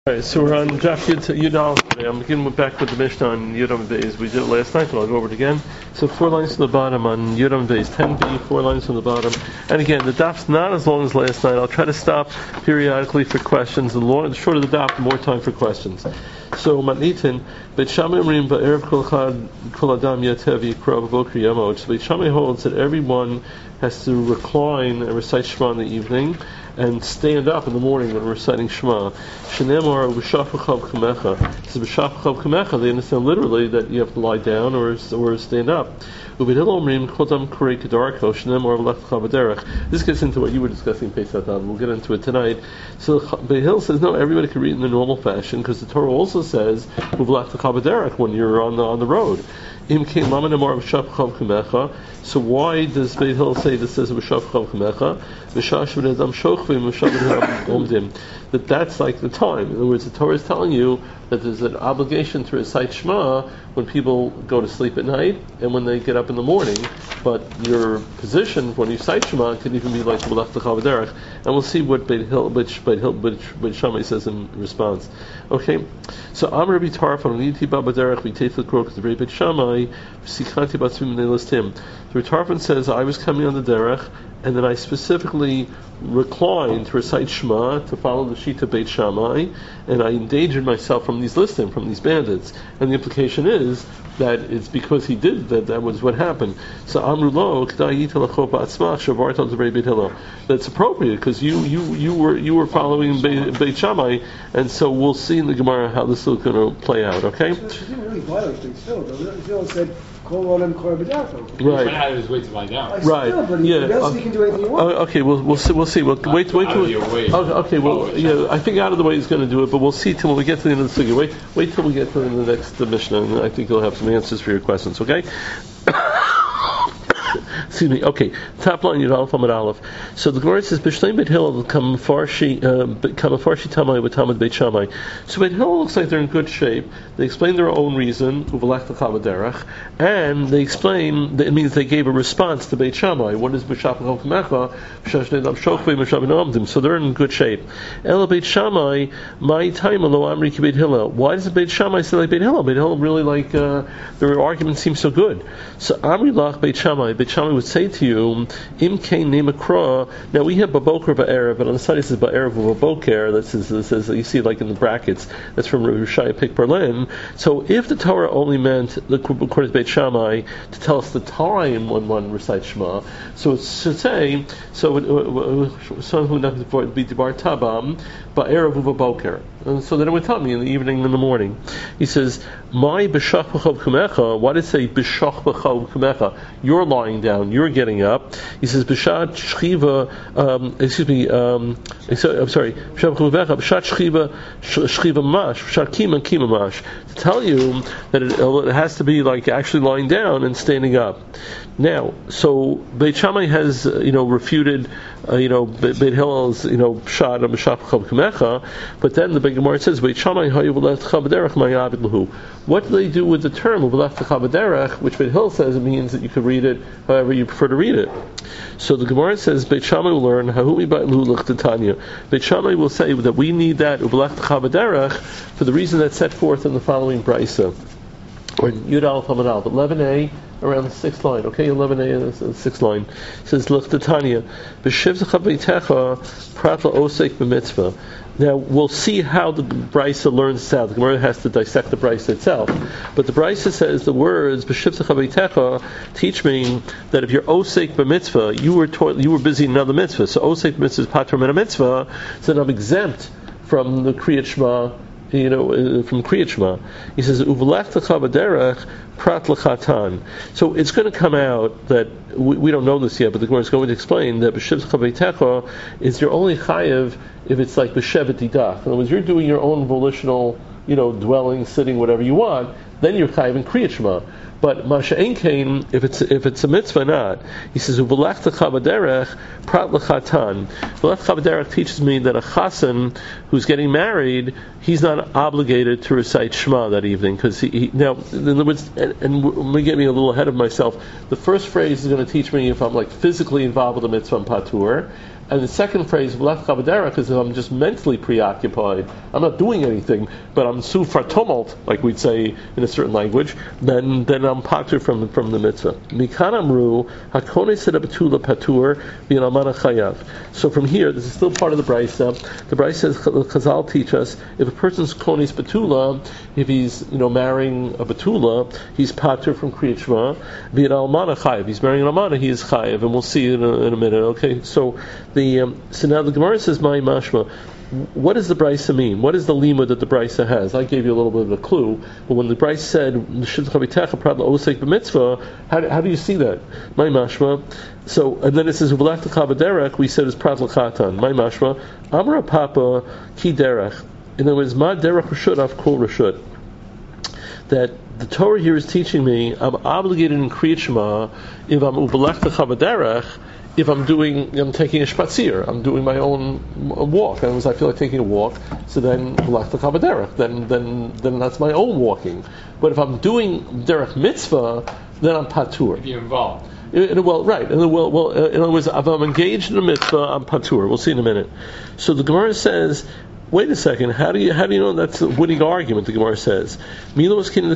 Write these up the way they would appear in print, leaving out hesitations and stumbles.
Alright, so we're on Daf Yud today. I'm beginning back with the Mishnah on Yudam Beis. We did it last night, but I'll go over it again. So 4 lines from the bottom on Yudam Beis 10b, 4 lines from the bottom. And again, the daf's not as long as last night. I'll try to stop periodically for questions. The shorter the daf, the more time for questions. So Matnitin, Beit Shammai Omrim Ba'erev Kol Adam Yatev Yikra B'Boker Yamot. So Beit Shammai holds that everyone has to recline and recite Shema in the evening and stand up in the morning when reciting Shema. Shenemar B'Shafchav Kamecha. So B'Shafchav Kamecha, they understand literally that you have to lie down or stand up. This gets into what you were discussing, Pesach. We'll get into it tonight. So Behil says, no, everybody can read in the normal fashion, because the Torah also says, when you're on the road. So why does Behil say this says that that's like the time? In other words, the Torah is telling you that there's an obligation to recite Shema when people go to sleep at night and when they get up in the morning. But your position when you cite Shema could even be like B'lech L'cha B'derech, and we'll see what Beit Shammai says in response. Okay, so Amar Rabbi Tarfon Niti Ba B'derech V'Teit L'Krok because the Beit Shammai Sikanti Batzvim Nelastim. So Tarfon says I was coming on the derech and then I specifically reclined to recite Shema to follow the Shita Beit Shammai, and I endangered myself from these bandits. And the implication is that it's because he did that was what happened. So Amru Lo that's appropriate because you were following Beit Shammai, and so we'll see in the Gemara how this is going to play out. Okay. So she didn't really violate things still. Phil said, Right. Out of his way to lie down. Right. But he can do anything he wants. Okay. We'll see. Wait till. Okay. Well, yeah. I think out of the way he's going to do it, but we'll see till we get to the end of the sugi. Wait till we get to the next Mishnah, and I think you'll have some answers for your questions. Okay. Excuse me. Okay, top line Yud Aleph Amud Aleph. So the Gemara says B'Shleim Beit Hillel Kamafarshi Tamai with Talmud Beit Shammai. So Beit Hillel looks like they're in good shape. They explain their own reason Uvelech L'cha B'derech, and they explain that it means they gave a response to Beit Shammai. What is B'Shafchav Kamecha? B'Shashnei Dam Shochvei B'Shavin Amdim. So they're in good shape. Ela Beit Shammai My Time Lo Amri Ki Beit Hillel. Why does Beit Shammai say like Beit Hillel? Beit Hillel really like their argument seems so good. So Amri Lach Beit Shammai. Beit Shammai would say to you, Im Kain Nemakra. Now we have Baboker Ba'erev, but on the side it says Ba'erev Baboker. This says you see like in the brackets. That's from Rav Shai Pik Berlin. So if the Torah only meant according to Beit Shammai to tell us the time when one recites Shema, so it should say someone who doesn't be Bar Tabam Ba'erev Baboker. And so then it would tell me in the evening and in the morning. He says, My B'shach B'chav Kumecha. Why did it say B'shach B'chav Kumecha? You're lying down, you're getting up. He says, B'shat Shchiva, I'm sorry, B'shat Kumecha, B'shat Shchiva Mash, B'shat Kima Mash. To tell you that it has to be like actually lying down and standing up. Now, so Beit Shammai has, refuted, Beit Hillel's, Pshat and B'shat B'chav Kumecha, but then the Beit Gemara says, Beit Shammai hayu v'lech Chabederech ma'yabed lahu. What do they do with the term v'lech Chabederech, which Beit Hillel says it means that you could read it however you prefer to read it? So the Gemara says Beit Shammai will learn hahu ba'lu l'chtatanya. Beit Shammai will say that we need that v'lech Chabederech for the reason that's set forth in the following brisa, or Yud Aleph Amud Aleph 11a. Around the 6th line, okay, 11a, the 6th line. It says, L'chtatanya, B'shivtecha beitecha, prat la'osek b'mitzvah. Now, we'll see how the Brisa learns this out. The Gemara has to dissect the Brisa itself. But the Brisa says the words, B'shivtecha beitecha, teach me that if you're osek b'mitzvah, you were busy in another mitzvah. So osek b'mitzvah is patr min mitzvah, so then I'm exempt from the Kriyat Shema, from Kriyat Shema. He says, Uvelech L'cha B'derech Prat L'chatan. So it's going to come out that we don't know this yet, but the Gemara is going to explain that B'shivtecha beitecha is your only chayev if it's like B'shevet Didach. In other words, you're doing your own volitional, dwelling, sitting, whatever you want, then you're chayev in Kriyat Shema. But Masha Ein Kain, if it's a mitzvah, not. He says, Uvelech L'cha B'derech Prat L'chatan. Uvelech L'cha B'derech teaches me that a chasen who's getting married, he's not obligated to recite Shema that evening, because he now, in other words, and let me get me a little ahead of myself. The first phrase is going to teach me if I'm like physically involved with a mitzvah patur. And the second phrase, v'lech chavaderech, is if I'm just mentally preoccupied, I'm not doing anything, but I'm su for tumult, like we'd say in a certain language, then I'm patur from the mitzvah. Mikan amru, hakone sed betula patur, v'in almana chayav. So from here, this is still part of the Brisa. The Brisa says, Chazal teach us, if a person's konis betula, if he's marrying a betula, he's patur from kriyat shema, v'in almana chayav. He's marrying an almana, he is chayav, and we'll see in a minute. Okay, so now the Gemara says, "My mashma." What does the Brisa mean? What is the limud that the Brisa has? I gave you a little bit of a clue, but when the Brisa said, how do you see that? My mashma. So, and then it says, we said it's prat l'chatan. My mashma. Amra papa ki derech. In other words, ma derech rashut af kol rashut. That the Torah here is teaching me I'm obligated in Kriyat Shema if I'm ubalech l'chavaderech. If I'm taking a spatzir, I'm doing my own walk, and as I feel like taking a walk, so then then that's my own walking. But if I'm doing derech mitzvah, then I'm patur. If you're involved. Right. In other words, if I'm engaged in a mitzvah, I'm patur. We'll see in a minute. So the Gemara says, wait a second, how do you know that's a winning argument? The Gemara says, maybe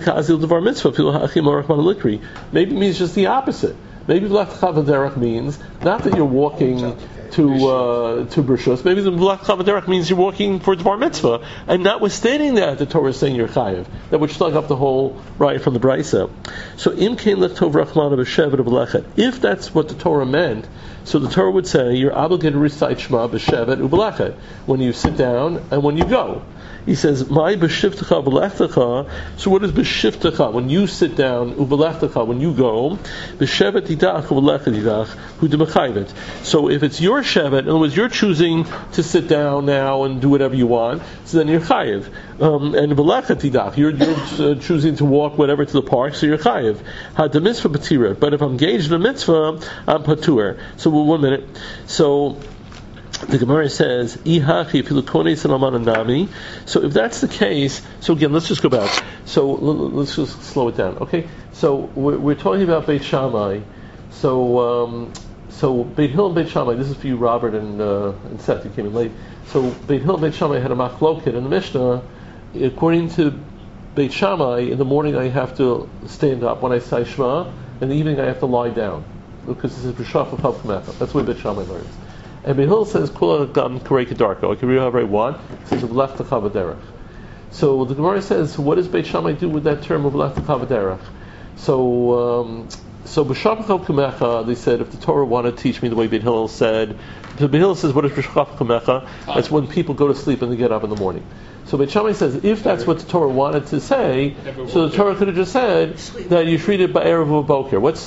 it means just the opposite. Maybe v'lech chavaderech means not that you're walking to Bershus. Maybe the v'lech chavaderech means you're walking for Bar Mitzvah. And notwithstanding that, the Torah is saying you're chayiv. That would slug up the whole right from the Brisa. So im kein lechtov rachmana b'shevet u'b'lechet. If that's what the Torah meant, so the Torah would say you're obligated to recite Shema b'shevet u'b'lechet when you sit down and when you go. He says, "My b'shivtecha b'lechtecha." So what is b'shivtecha? When you sit down, u'b'lechtecha, when you go, b'shevet idach u'b'lechet idach hu demechayvet. So if it's your shevet, in other words, you're choosing to sit down now and do whatever you want, so then you're chayiv. And b'lechet idach, you're choosing to walk whatever to the park, so you're chayiv. Had the mitzvah patira. But if I'm engaged in a mitzvah, I'm patur. So 1 minute. So the Gemara says, so if that's the case, so again, let's just go back. So let's just slow it down. Okay, so we're talking about Beit Shammai. So Beit Hill and Beit Shammai. This is for you, Robert and Seth. You came in late. So Beit Hill and Beit Shammai had a machloket in the Mishnah. According to Beit Shammai, in the morning I have to stand up when I say Shema. In the evening I have to lie down because this is b'shaf of Mecha. That's the way Beit Shammai learns. And Beit Hillel says, "Kula gam karei kedarko." I can read however I want. It says, "V'lech t'chavaderech." So the Gemara says, what does Beit Shammai do with that term of "V'lech t'chavaderech"? So b'shaf kumecha, they said, if the Torah wanted to teach me the way Beit Hillel said, Beit Hillel says, what is b'shaf kumecha? That's when people go to sleep and they get up in the morning. So Beit Shammai says, if that's what the Torah wanted to say, so the Torah could have just said that you treat it by erev boker. What's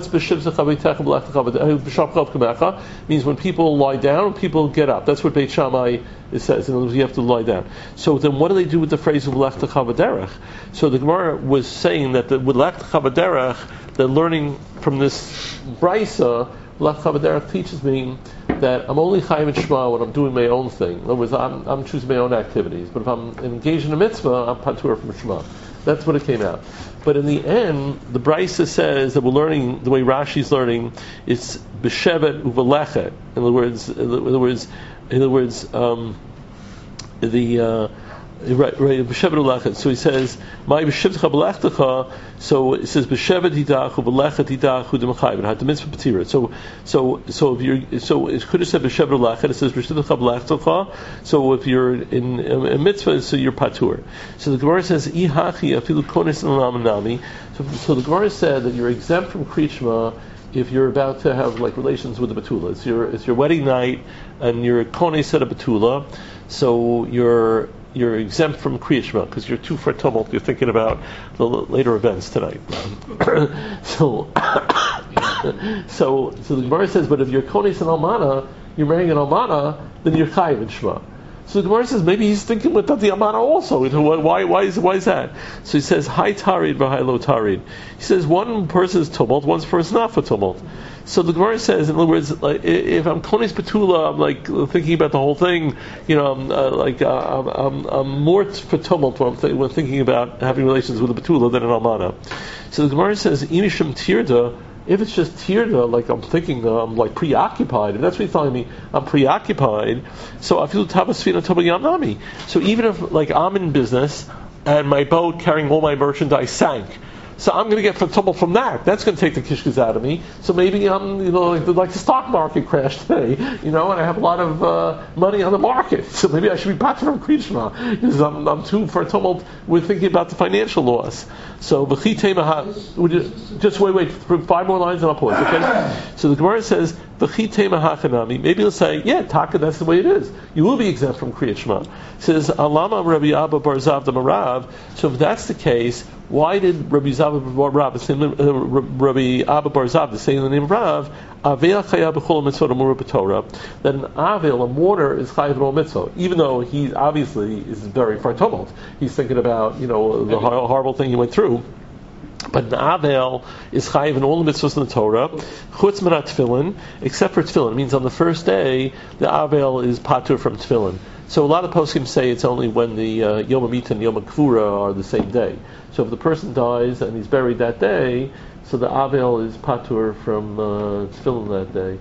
b'shaf means when people lie down, people get up. That's what Beit Shammai says. In other words, you have to lie down. So then, what do they do with the phrase of lech t'chavaderech? So the Gemara was saying that with lech t'chavaderech, they're learning from this brisa. Lech t'chavaderech teaches me that I'm only chayim and shema when I'm doing my own thing. In other words, I'm choosing my own activities. But if I'm engaged in a mitzvah, I'm patur from shema. That's what it came out. But in the end, the Brisa says that we're learning the way Rashi's learning. It's b'shevet u'v'lechet. In other words, right, b'shevet u'lechet. So he says, "My b'shivtecha b'lechtecha." So it says b'shevet hidach u'b'lechet hidach u'demachayv. It had the mitzvah patira. So if it could have said b'shevet u'lechet. It says b'shivtecha b'lechtecha. So if you're in a mitzvah, so you're patur. So the Gemara says ihachi afilu konis nami. So the Gemara said that you're exempt from kriyat shema if you're about to have like relations with the betula. It's your wedding night and you're konis at a betula. So you're exempt from Kriyat Shema because you're too for tumult. You're thinking about the later events tonight. So the Gemara says, but if you're konis and almana, you're marrying an almana, then you're chayiv in Shema. So the Gemara says maybe he's thinking with the almana also. Why is that? So he says high tarid v'high low tarid. He says one person's tumult, one person's not for tumult. So the Gemara says, in other words, like, if I'm konis betula, I'm like thinking about the whole thing. I'm more for tumult when I'm thinking about having relations with a betula than an almana. So the Gemara says, imisham tirda If it's just tirda, like I'm thinking, I'm like preoccupied, if that's what you're telling me, I'm preoccupied, so I feel tabasfina tobayam nami. So even if like I'm in business and my boat carrying all my merchandise sank, so I'm going to get trouble from that. That's going to take the kishkas out of me. So maybe I'm, like the stock market crashed today, and I have a lot of money on the market. So maybe I should be patur from kriyishma because I'm too for a tumult. We're thinking about the financial loss. So just wait, 5 more lines and I'll pause. Okay. So the Gemara says maybe let's say taka. That's the way it is. You will be exempt from kriyishma. It says alama Rabbi Abba bar Zav Marav. So if that's the case, why did Rabbi Abba bar Zav say in the name of Rav, Avel chayav b'chol mitzvot amura b'Torah, that an Avel, a mourner, is chayav b'chol mitzvot, even though he obviously is very for tumult. He's thinking about the horrible thing he went through. But an Avel is chayiv in all the mitzvahs in the Torah, chutz merat tefillin, except for tefillin. It means on the first day, the Avel is patur from tefillin. So a lot of poskim say it's only when the Yom HaMita and Yom HaKvura are the same day. So if the person dies and he's buried that day, so the Avel is patur from tefillin that day.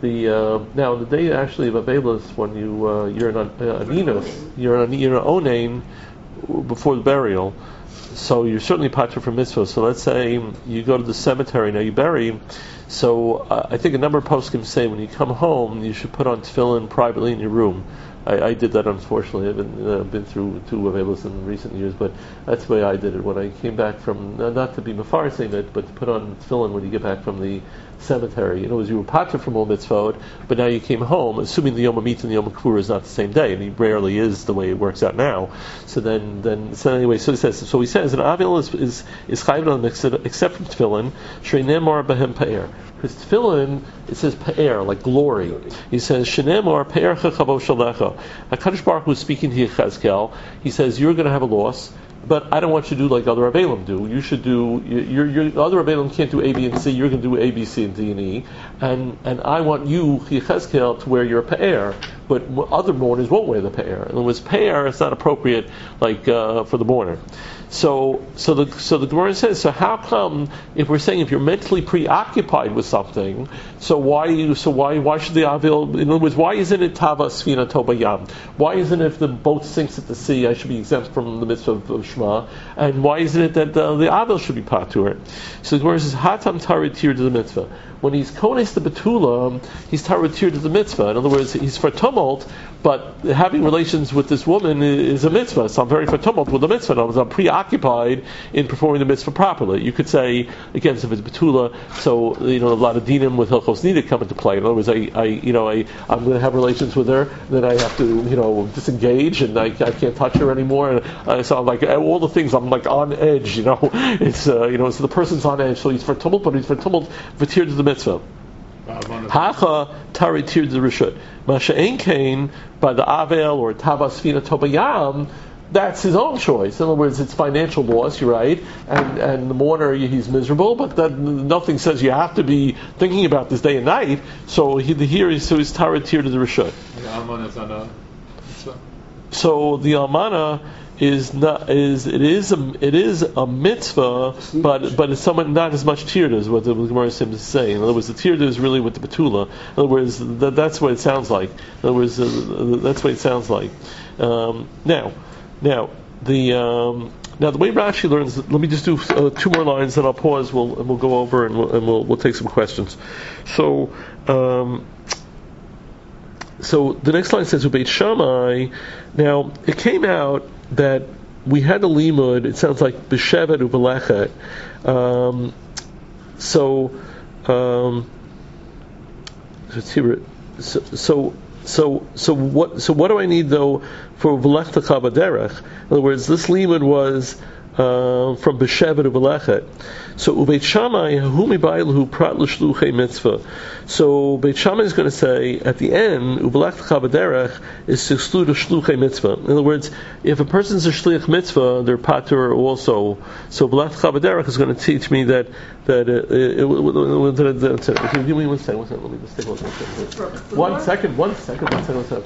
Now the day actually of Avelis, when you're an Aninus, you're an Onain before the burial, so you're certainly patur from mitzvah. So let's say you go to the cemetery, now you bury. So I think a number of poskim say when you come home, you should put on tefillin privately in your room. I did that, unfortunately. I haven't been through 2 Avelis in recent years, but that's the way I did it. When I came back from, not to be mefarsing it, but to put on tefillin when you get back from the cemetery. You were patur from all mitzvot, but now you came home, assuming the Yom HaMita and the Yom HaKvura is not the same day, and he rarely is the way it works out now. So anyway, he says an Avel is chayiv on except from tefillin, shrei nemar b'hem pa'er. Because tefillin, it says pa'er, like glory. He says, Shenemar pa'er chachavo shalecha. HaKadosh Baruch Hu is speaking to Yechezkel. He says, you're going to have a loss, but I don't want you to do like other Avelim do. You should do, your other Avelim can't do A, B, and C. You're going to do A, B, C, and D, and E. And I want you, Yechezkel, to wear your pa'er, but other mourners won't wear the pa'er. In other words, pa'er is not appropriate for the mourner. So the Gemara says, so how come if we're saying if you're mentally preoccupied with something, why should the Avil, in other words, why isn't it Tava Sfina Tobayam? Why isn't it if the boat sinks at the sea I should be exempt from the mitzvah of Shema? And why isn't it that the Avil should be patur? So the Gemara says, Hatam Tarid Tir to the mitzvah. When he's kones the betula, he's tarutir to the mitzvah. In other words, he's for tumult, but having relations with this woman is a mitzvah. So I'm very for tumult with the mitzvah. In other words, I'm preoccupied in performing the mitzvah properly. You could say, again, if it's betula, so a lot of dinim with hilchos nida come into play. In other words, I'm going to have relations with her, then I have to disengage, and I can't touch her anymore. And so I'm like all the things. I'm like on edge. It's so the person's on edge. So he's for tumult, but he's for tumult v'tir to the mitzvah. Hacha tari tir the rishut. Masha ein kain by the Avel or Tavas Fina Tobayam. That's his own choice. In other words, it's financial loss. You're right, and the mourner he's miserable. But nothing says you have to be thinking about this day and night. So he's tari tir to the rishut. So the almana is a mitzvah, but it's somewhat not as much tirda as what the Gemara seems to say. In other words, the tirda is really with the betula. In other words, that's what it sounds like. In other words, that's what it sounds like. Now the way Rashi learns. Let me just do 2 more lines, then I'll pause. We'll go over and we'll take some questions. So the next line says Ubeit Shammai. Now it came out that we had a limud. It sounds like b'shevet u'belechet. So what do I need though for v'lechta baderech? In other words, this limud was from b'shevet u'belechet. So Ubeit Shammai humi ba'ilhu prat l'shluchei mitzvah. So Beit Shammai is going to say at the end u'belechtecha b'derech is to exclude a shluchei mitzvah. In other words, if a person's a shliach mitzvah, they're patur also. So u'belechtecha b'derech is going to teach me that give me 1 second. Let me just take a look. 1 second. 1 second. 1 second.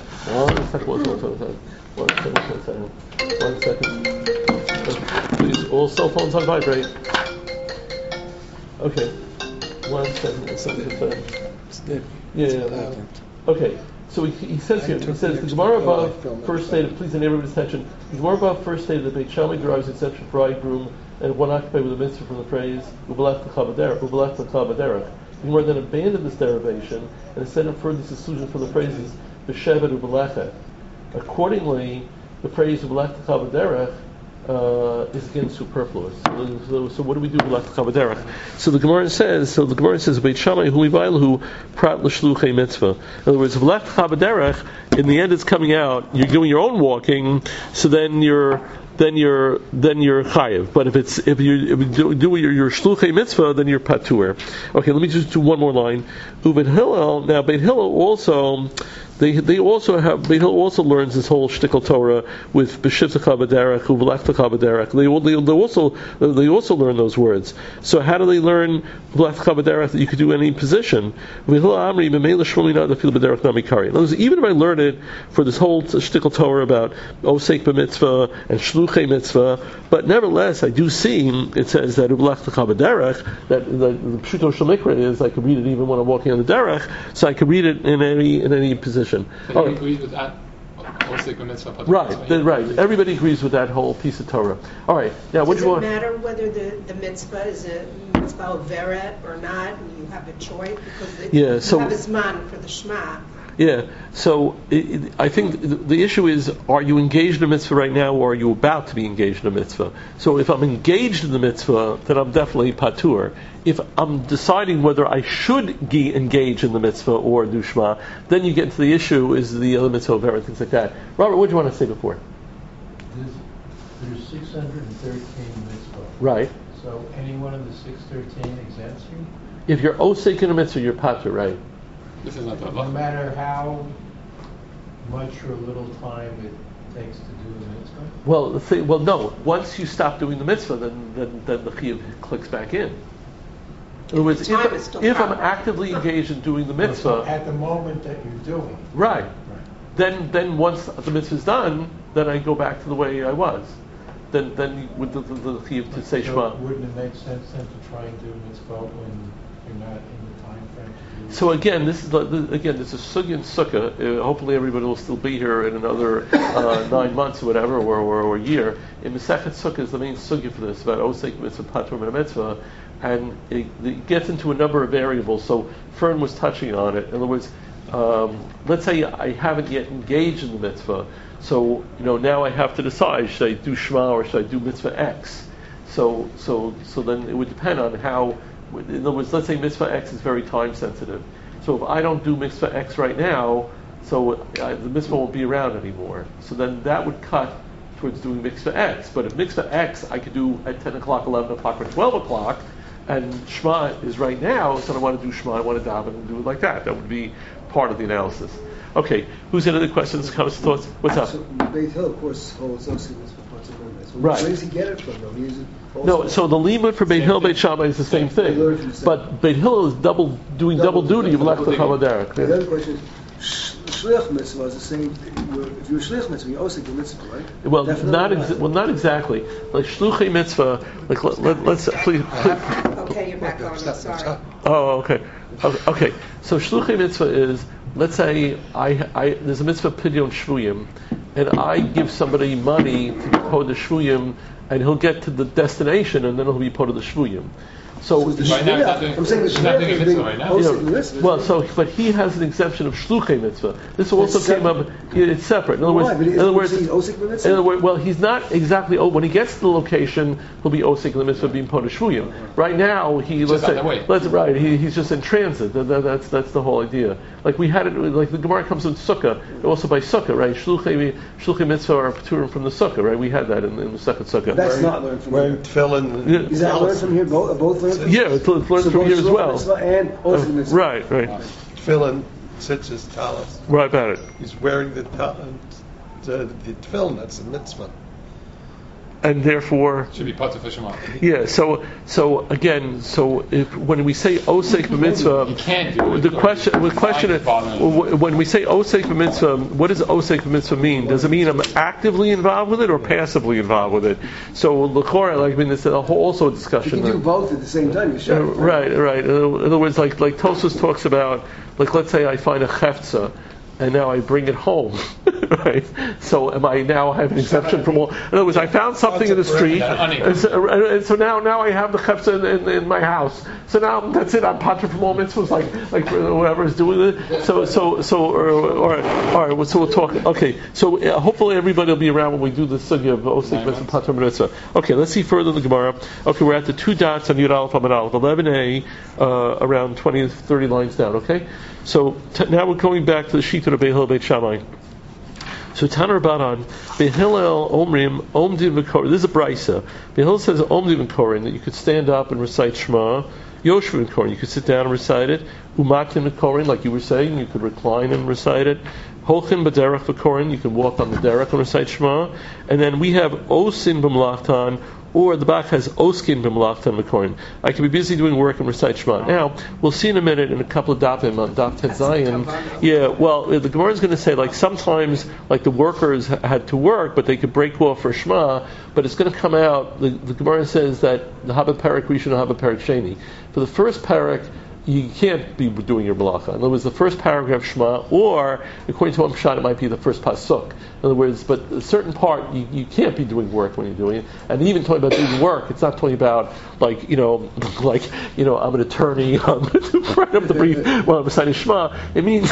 1 second. Please, all cell phones on vibrate. Okay. one second. Yeah. Okay. So he says here, he says, the Gemara above first stated, please in everybody's attention, the Gemara above first stated that Beit Shammai derives exception for bridegroom and one occupied with a mitzvah from the phrase, Ubalech l'chabaderach. The Gemara then abandoned this derivation and instead inferred this exclusion from the phrases, B'shevet u'b'lechet. Accordingly, the phrase Ubalech l'chabaderach is again superfluous. So what do we do with l'chabaderach? So the Gemara says, Beit Shammai hu ivaylahu prat l'shluchei mitzvah. In other words, l'chabaderach, in the end, it's coming out. You're doing your own walking, so then you're chayiv. But if you do your shluchei mitzvah, then you're patur. Okay, let me just do one more line. Beit Hillel. Now, Beit Hillel also. Beit Hillel also learns this whole shtickle Torah with b'shivtecha b'derech u'v'lechtecha b'derech. They also learn those words. So how do they learn v'lechtecha b'derech that you could do any position? Even if I learn it for this whole shtickle Torah about osek b'mitzvah and shluchei mitzvah, but nevertheless I do see it says that v'lechtecha b'derech, that the pshuto shel mikra is I could read it even when I'm walking on the derech, so I could read it in any position. So you agree with that? Right. Everybody agrees with that whole piece of Torah. All right. Now, does it matter whether the mitzvah is a mitzvah of veret or not? And you have a choice because you have a zman for the shema. Yeah. So I think the issue is: are you engaged in a mitzvah right now, or are you about to be engaged in a mitzvah? So if I'm engaged in the mitzvah, then I'm definitely patur. If I'm deciding whether I should engage in the mitzvah or do shema, then you get into the issue: is the other mitzvah of everything, things like that. Robert, what do you want to say before? There's 613 mitzvah. Right. So any one of the 613 exempts you? If you're osek in a mitzvah, you're patur, right? This is not no matter how much or little time it takes to do the mitzvah? Well, no. Once you stop doing the mitzvah, then the chiyuv clicks back in. In other words, if I'm actively engaged in doing the mitzvah, at the moment that you're doing it. Right. Then once the mitzvah is done, then I go back to the way I was. Then with the chiyuv to say Shema. Wouldn't it make sense then to try and do mitzvah when you're not in the time frame? So again, this is sugya and sukkah. Hopefully, everybody will still be here in another 9 months or whatever, or a year. In Masechet Sukkah is the main sugya for this about osek mitzvah, patur and mitzvah, and it gets into a number of variables. So Fern was touching on it. In other words, let's say I haven't yet engaged in the mitzvah, so now I have to decide: should I do Shema or should I do mitzvah X? So then it would depend on how. In other words, let's say mitzvah X is very time sensitive. So if I don't do mitzvah X right now, so the mitzvah won't be around anymore. So then that would cut towards doing mitzvah X. But if mitzvah X I could do at 10 o'clock, 11 o'clock, or 12 o'clock, and Shema is right now, so I want to do Shema, I want to daven and do it like that. That would be part of the analysis. Okay, who's got other questions, comments, thoughts? What's up? So Beit Hill, of course, holds osek mitzvah, patur mitzvah. Right. Where does he get it from, though? No, so the limud for Beit Hill, Beit Shammai is the same thing. But Beit Hill is doing double duty of Lechta Chavaderek. The other question is, Shliach mitzvah is the same. If you're a Shliach mitzvah, you're osek the mitzvah, right? Well, not exactly. Like Shluchei mitzvah, like let's please. Okay, you're back on. Sorry. Oh, okay. Okay. So Shluchei mitzvah is, let's say there's a mitzvah pidyon shvuyim, and I give somebody money to be paid the shvuyim, and he'll get to the destination, and then he'll be part of the shvuyim. So right now, I'm saying the mitzvah right now. Well, but he has an exemption of shluchei mitzvah. This also came up. It's separate. In other words, well, he's not exactly. When he gets to the location, he'll be osik the mitzvah being part of shvuyim. Right now, he's just in transit. That's the whole idea. Like we had it. Like the Gemara comes in sukkah, also by sukkah, right? Shluchei mitzvah are paturim from the sukkah, right? We had that in the second sukkah. That's not learned from here. Tefillin. Is that learned from here? Both learned. Yeah, it's learned from here as well. And right. Tefillin sits his talis. Right about it. He's wearing the tefillin. That's a mitzvah. and therefore should be part of Shema. Yeah. So again, if when we say osek b'mitzvah, you can't do it. The question is when we say osek b'mitzvah, what does osek b'mitzvah mean? Does it mean I'm actively involved with it or passively involved with it? So l'chora, like I mean, it's also a discussion. You can do both at the same time. Sure. Right. In other words, like Tosfos talks about, like let's say I find a chefza, and now I bring it home, right? So am I now have an exemption from all? In other words, I found something in the street, and so now I have the chefza in my house. So now that's it. I'm patra from all mitzvahs, like whoever is doing it. So all right. So we'll talk. Okay. So hopefully everybody will be around when we do the sugya of osek mitzvah patra mitzvah. Okay. Let's see further in the Gemara. Okay, we're at the 2 dots on Yud Aleph Amud Aleph, 11a, around 20 30 lines down. Okay. So now we're going back to the sheet of Beis Hillel Beit Shammai. So Tana Rabbanan, Beis Hillel Omrim Omdim V'Korin. This is a brisa. Beis Hillel says Omdim V'Korin, that you could stand up and recite Shema. Yoshvim V'Korin, you could sit down and recite it. Umatim V'Korin, like you were saying, you could recline and recite it. Holchin B'Derech V'Korin, you can walk on the derech and recite Shema. And then we have Osin B'Mlachtan, or the back has Oskin b'Malachtan V'Korin. I can be busy doing work and recite Shema. Now, we'll see in a minute in a couple of dapim on Daf Tet Zayin. Yeah, well, the Gemara is going to say, like, sometimes, like, the workers had to work, but they could break off for Shema, but it's going to come out, the Gemara says that the Haba Perek Rishon and Haba Perek Sheni. For the first Perek, you can't be doing your malacha. In other words, the first paragraph Shema, or according to one pshat, it might be the first pasuk. In other words, but a certain part you can't be doing work when you're doing it. And even talking about doing work, it's not talking about I'm an attorney, I'm write up the brief while I'm reciting Shema. It means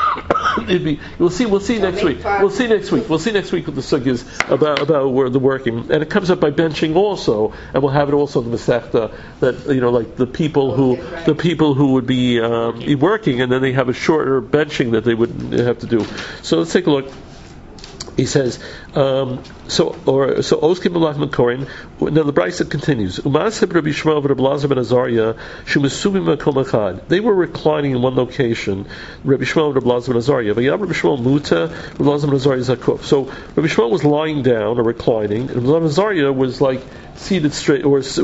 we'll see next week. We'll see next week what the sugya is about the working, and it comes up by benching also, and we'll have it also in the Masechta that like the people who would be working, and then they have a shorter benching that they would have to do. So let's take a look. He says, Oskim B'Malachtan V'Korin. Now the brisa continues. Umasib Rabbi Shmuel v'Rabbi Elazar ben Azariah shemusubim makom echad. They were reclining in one location. Rabbi Shmuel and Rabbi Elazar ben Azariah. V'yam Rabbi Shmuel muta, Rabbi Elazar ben Azariah zakuf. So Rabbi Shmuel was lying down or reclining, and Rabbi Elazar ben Azariah was like seated straight, or was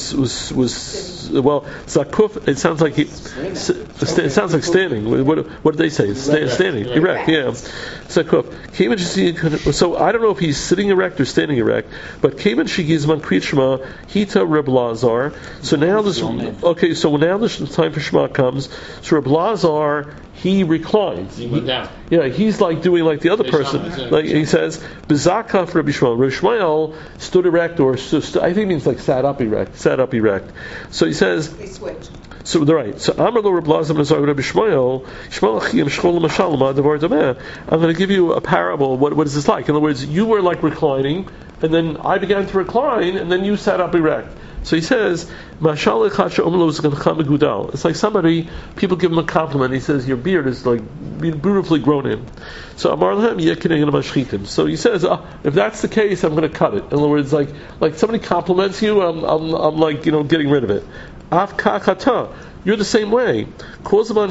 zakuf. It sounds like it sounds like standing. What did they say? Standing, erect. Yeah, zakuf. So I don't know if he's sitting erect or standing erect, but Kevan Shigizman Kriyat Shema Hita Reb Lazar. So now this time for Shema comes. So Reb Lazar, he reclines. He went down. He's like doing like the other person. Like he says, Bezaka for Rabbi Shmuel. Rabbi Shmuel stood erect, or I think it means like sat up erect. So he says. They switched. So they're right. So Amar lo Rabbi Elazar ben Azariah Rabbi Shmuel, Shmuel achiyim shchol l'mashal ma davar dameh. I'm going to give you a parable. What is this like? In other words, you were like reclining, and then I began to recline, and then you sat up erect. So he says, Mashal echad she'omlo zgancha megudal. It's like somebody, people give him a compliment. He says, your beard is like beautifully grown in. So Amar lehem yekinei mashchitim. So he says, if that's the case, I'm going to cut it. In other words, like somebody compliments you, I'm like getting rid of it. Af kachata. You're the same way. As long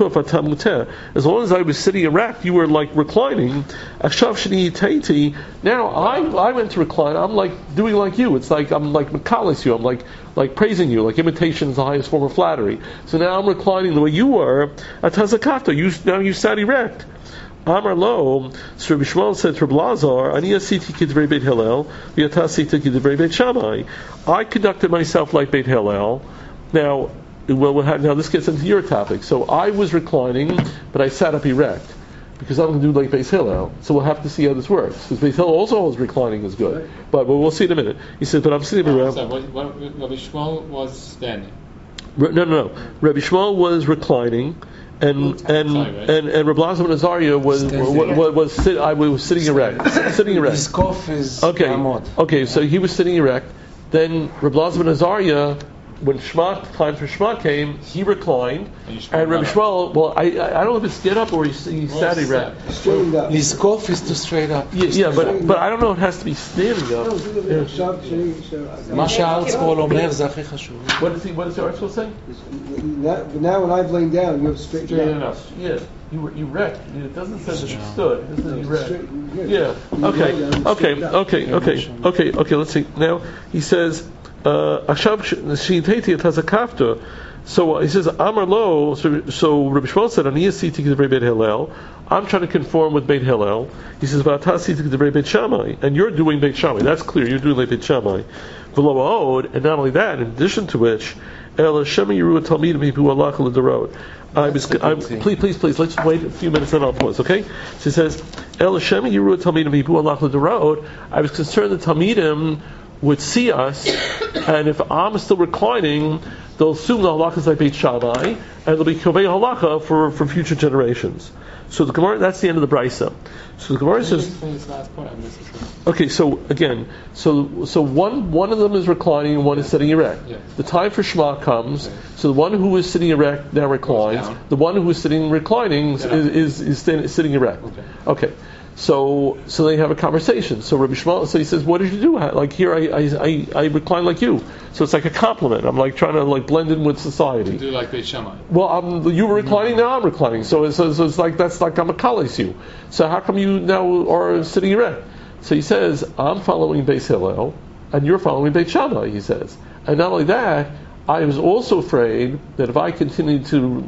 as I was sitting erect, you were like reclining. Now I went to recline. I'm like doing like you. It's like I'm like mekalis you. I'm like praising you. Like imitation is the highest form of flattery. So now I'm reclining the way you were. Now you sat erect. Amar lo, so Rabbi Shmuel said to Rabbi Elazar, Ani asiti kidvrei Beit Hillel, v'yata asita kidvrei Beit Shammai. I conducted myself like Beit Hillel. Now this gets into your topic. So I was reclining, but I sat up erect, because I'm going to do like Beis Hillel. So we'll have to see how this works. Because Beis Hillel also holds reclining is good. Right. But we'll see in a minute. He said, but I'm sitting erect. So Rabbi Shmuel was standing. No. Rabbi Shmuel was reclining. And Rabbi Elazar ben Azariah was sitting erect. His cough is okay. So he was sitting erect. Then Rabbi Elazar ben Azariah, when time for Shema came, he reclined, and Rabbi Shmuel, I don't know if it's get up or he sat erect. His cough is to straight up. Yeah, but I don't know. It has to be standing up. מה שהארצפול אומר זה הכי חשוב. What does the article say? Now when I've lain down, you have straightened up. Yeah. You were erect. It doesn't say that you stood. It says erect. Yeah. Okay. Let's see. Now he says, "Ashab sheiteti it has a kafta." So he says, "Amar lo." So Rabbi Shmuel said, "Ani asiti k'divrei Beit Hillel." I'm trying to conform with Beit Hillel. He says, "V'atasi k'divrei Beit Shammai," and you're doing Beit Shammai. That's clear. You're doing like Beit Shammai. V'lo ha'od, and not only that, in addition to which, El Hashem Yeruah Talmidim Hu Alach L'Darot. Please, let's wait a few minutes and I'll pause, okay? So he says, El Hashem Yeruah Talmidim Hu Alach L'Darot. I was concerned that Talmidim would see us, and if I'm still reclining, they'll assume the halacha is like Beit Shammai, and there'll be kovei halacha for future generations. So the Gemara, that's the end of the brisa. So the Gemara says, okay. So again, so one of them is reclining and one is sitting erect. Yeah. The time for Shema comes. Okay. So the one who is sitting erect now reclines. The one who is sitting reclining is sitting erect. Okay. So they have a conversation. So Rabbi Shmuel, so he says, "What did you do? Like here, I recline like you." So it's like a compliment. I'm like trying to like blend in with society. You do like Beit Shammai. Well, you were reclining, now I'm reclining. So it's like that's like I'm a kalis you. So how come you now are sitting erect? So he says, "I'm following Beis Hillel, and you're following Beit Shammai." He says, and not only that, I was also afraid that if I continue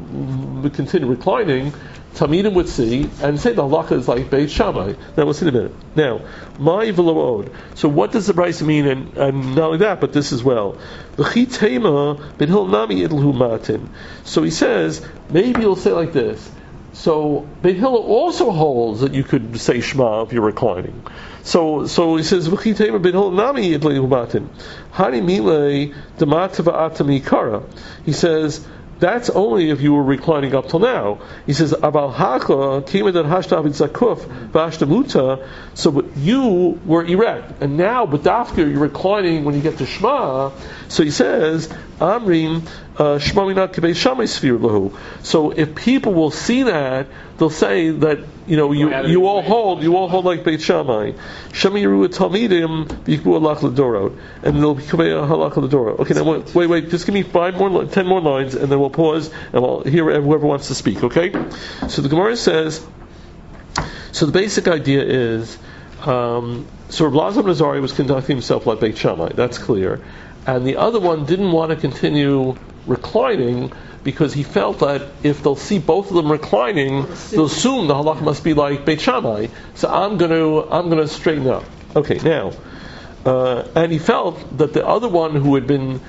reclining, Talmidim would see and say the halacha is like Beit Shammai. Now we'll see in a minute. Now, my v'lo. So what does the brayso mean? And not only that, but this as well. V'chi tema b'hil nami idlu matin. So he says maybe you'll say like this. So Beit Hillel also holds that you could say Shema if you're reclining. So he says V'chi tema b'hil nami idlu matin. Hani milei dematava atami kara. He says, that's only if you were reclining up till now. He says, "Aval hacha kimedan hashtav zakuf v'ashtamuta." So you were erect, and now, but after you're reclining when you get to Shema. So he says, "Amrim Shema minat k'Beit Shammai sfir lahu." So if people will see that, they'll say that you all hold like Beit Shammai. Shema Yeruah Talmidim v'yikbu halach l'dorot, and they'll be halach l'dorot. Okay, now wait. Just give me 10 more lines, and then we'll pause and we'll hear whoever wants to speak. Okay. So the Gemara says. So the basic idea is, so Rav Lazar Nazari was conducting himself like Beit Shammai. That's clear, and the other one didn't want to continue reclining, because he felt that if they'll see both of them reclining, they'll assume the halach must be like Beit Shammai. So I'm gonna straighten up. Okay, now, and he felt that the other one who had been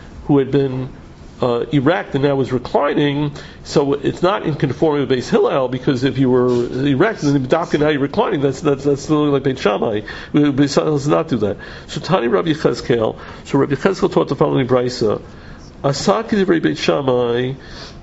erect and now was reclining, so it's not in conformity with Beis Hillel, because if you were erect and then now you're reclining, that's literally like Beit Shammai. Beis Hillel does not do that. So Tani Rabbi Yechezkel. So Rabbi Yechezkel taught the following brayso. Asa k'divrei Beit Shammai,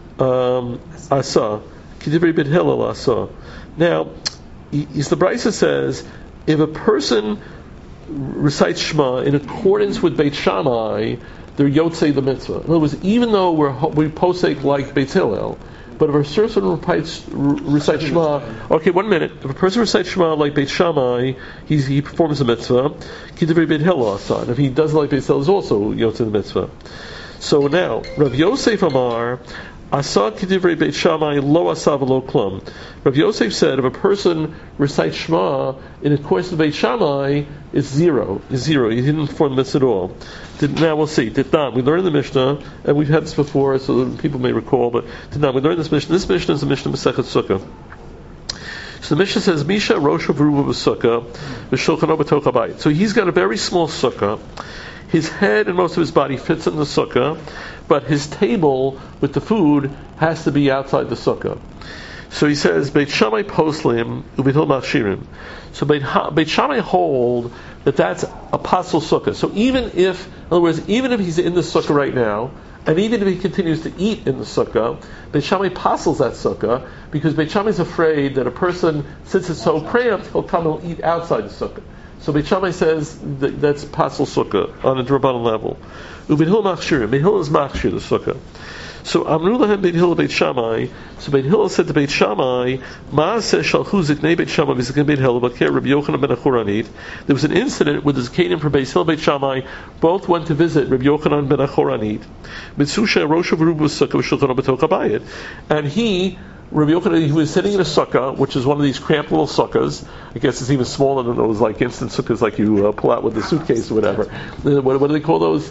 asa k'divrei Beit Hillel asa. Now, the brayso says, if a person recites Shema in accordance with Beit Shammai, they're yotzei the mitzvah. In other words, even though we posek like Beit Hillel, but if a person recites Shema, okay, 1 minute. If a person recites Shema like Beit Shammai, he performs the mitzvah. K'divrei Beit Hillel asa. And if he doesn't like Beit Hillel, he's also yotzei the mitzvah. So now, Rav Yosef Amar, Asa k'divrei Beit Shammai lo asa v'lo klum. Rav Yosef said, if a person recites Shema in accordance with Beit Shammai, it's zero. He didn't perform the mitzvah at all. Now we'll see. Ditnan. We learned the Mishnah, and we've had this before, so people may recall. But Ditnan, we learned this Mishnah. This Mishnah is the Mishnah Masechet Sukkah. So the Mishnah says, Misha Rosha V'ruva B'Sukkah V'Shulchano B'toch HaBayit. So he's got a very small sukkah. His head and most of his body fits in the sukkah, but his table with the food has to be outside the sukkah. So he says, Beit Shammai poslim u'beit machshirim. So Beit Shammai hold that that's a pasul sukkah. So even if he's in the sukkah right now, and even if he continues to eat in the sukkah, Beit Shammai pasels that sukkah, because Beit Shammai is afraid that a person, since it's so cramped, he'll come and eat outside the sukkah. So Beit Shammai says that's pasul sukkah on a drabanan level. Beit Hillel machshirim. Beit Hillel is machshir the sukkah. So Amru lahem Beit Hillel Beit Shammai. So Beit Hillel said to Beit Shammai, Ma'aseh shalchu ziknei Beit Shammai v'ziknei Beit Hillel b'ker Rabbi Yochanan ben Achoranit. There was an incident with the Zikanim from Beit Hillel Beit Shammai. Both went to visit Rabbi Yochanan ben Achoranit. Mitzusha Rosha V'ruba Sukkah v'Shulchan B'toch HaBayit, and he Rabbi Yochanan, he was sitting in a sukkah, which is one of these cramped little sukkahs. I guess it's even smaller than those like instant sukkahs, like you pull out with the suitcase or whatever. What do they call those?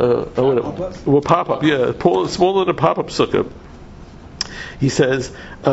Pop-up. Yeah, smaller than a pop-up sukkah. He says,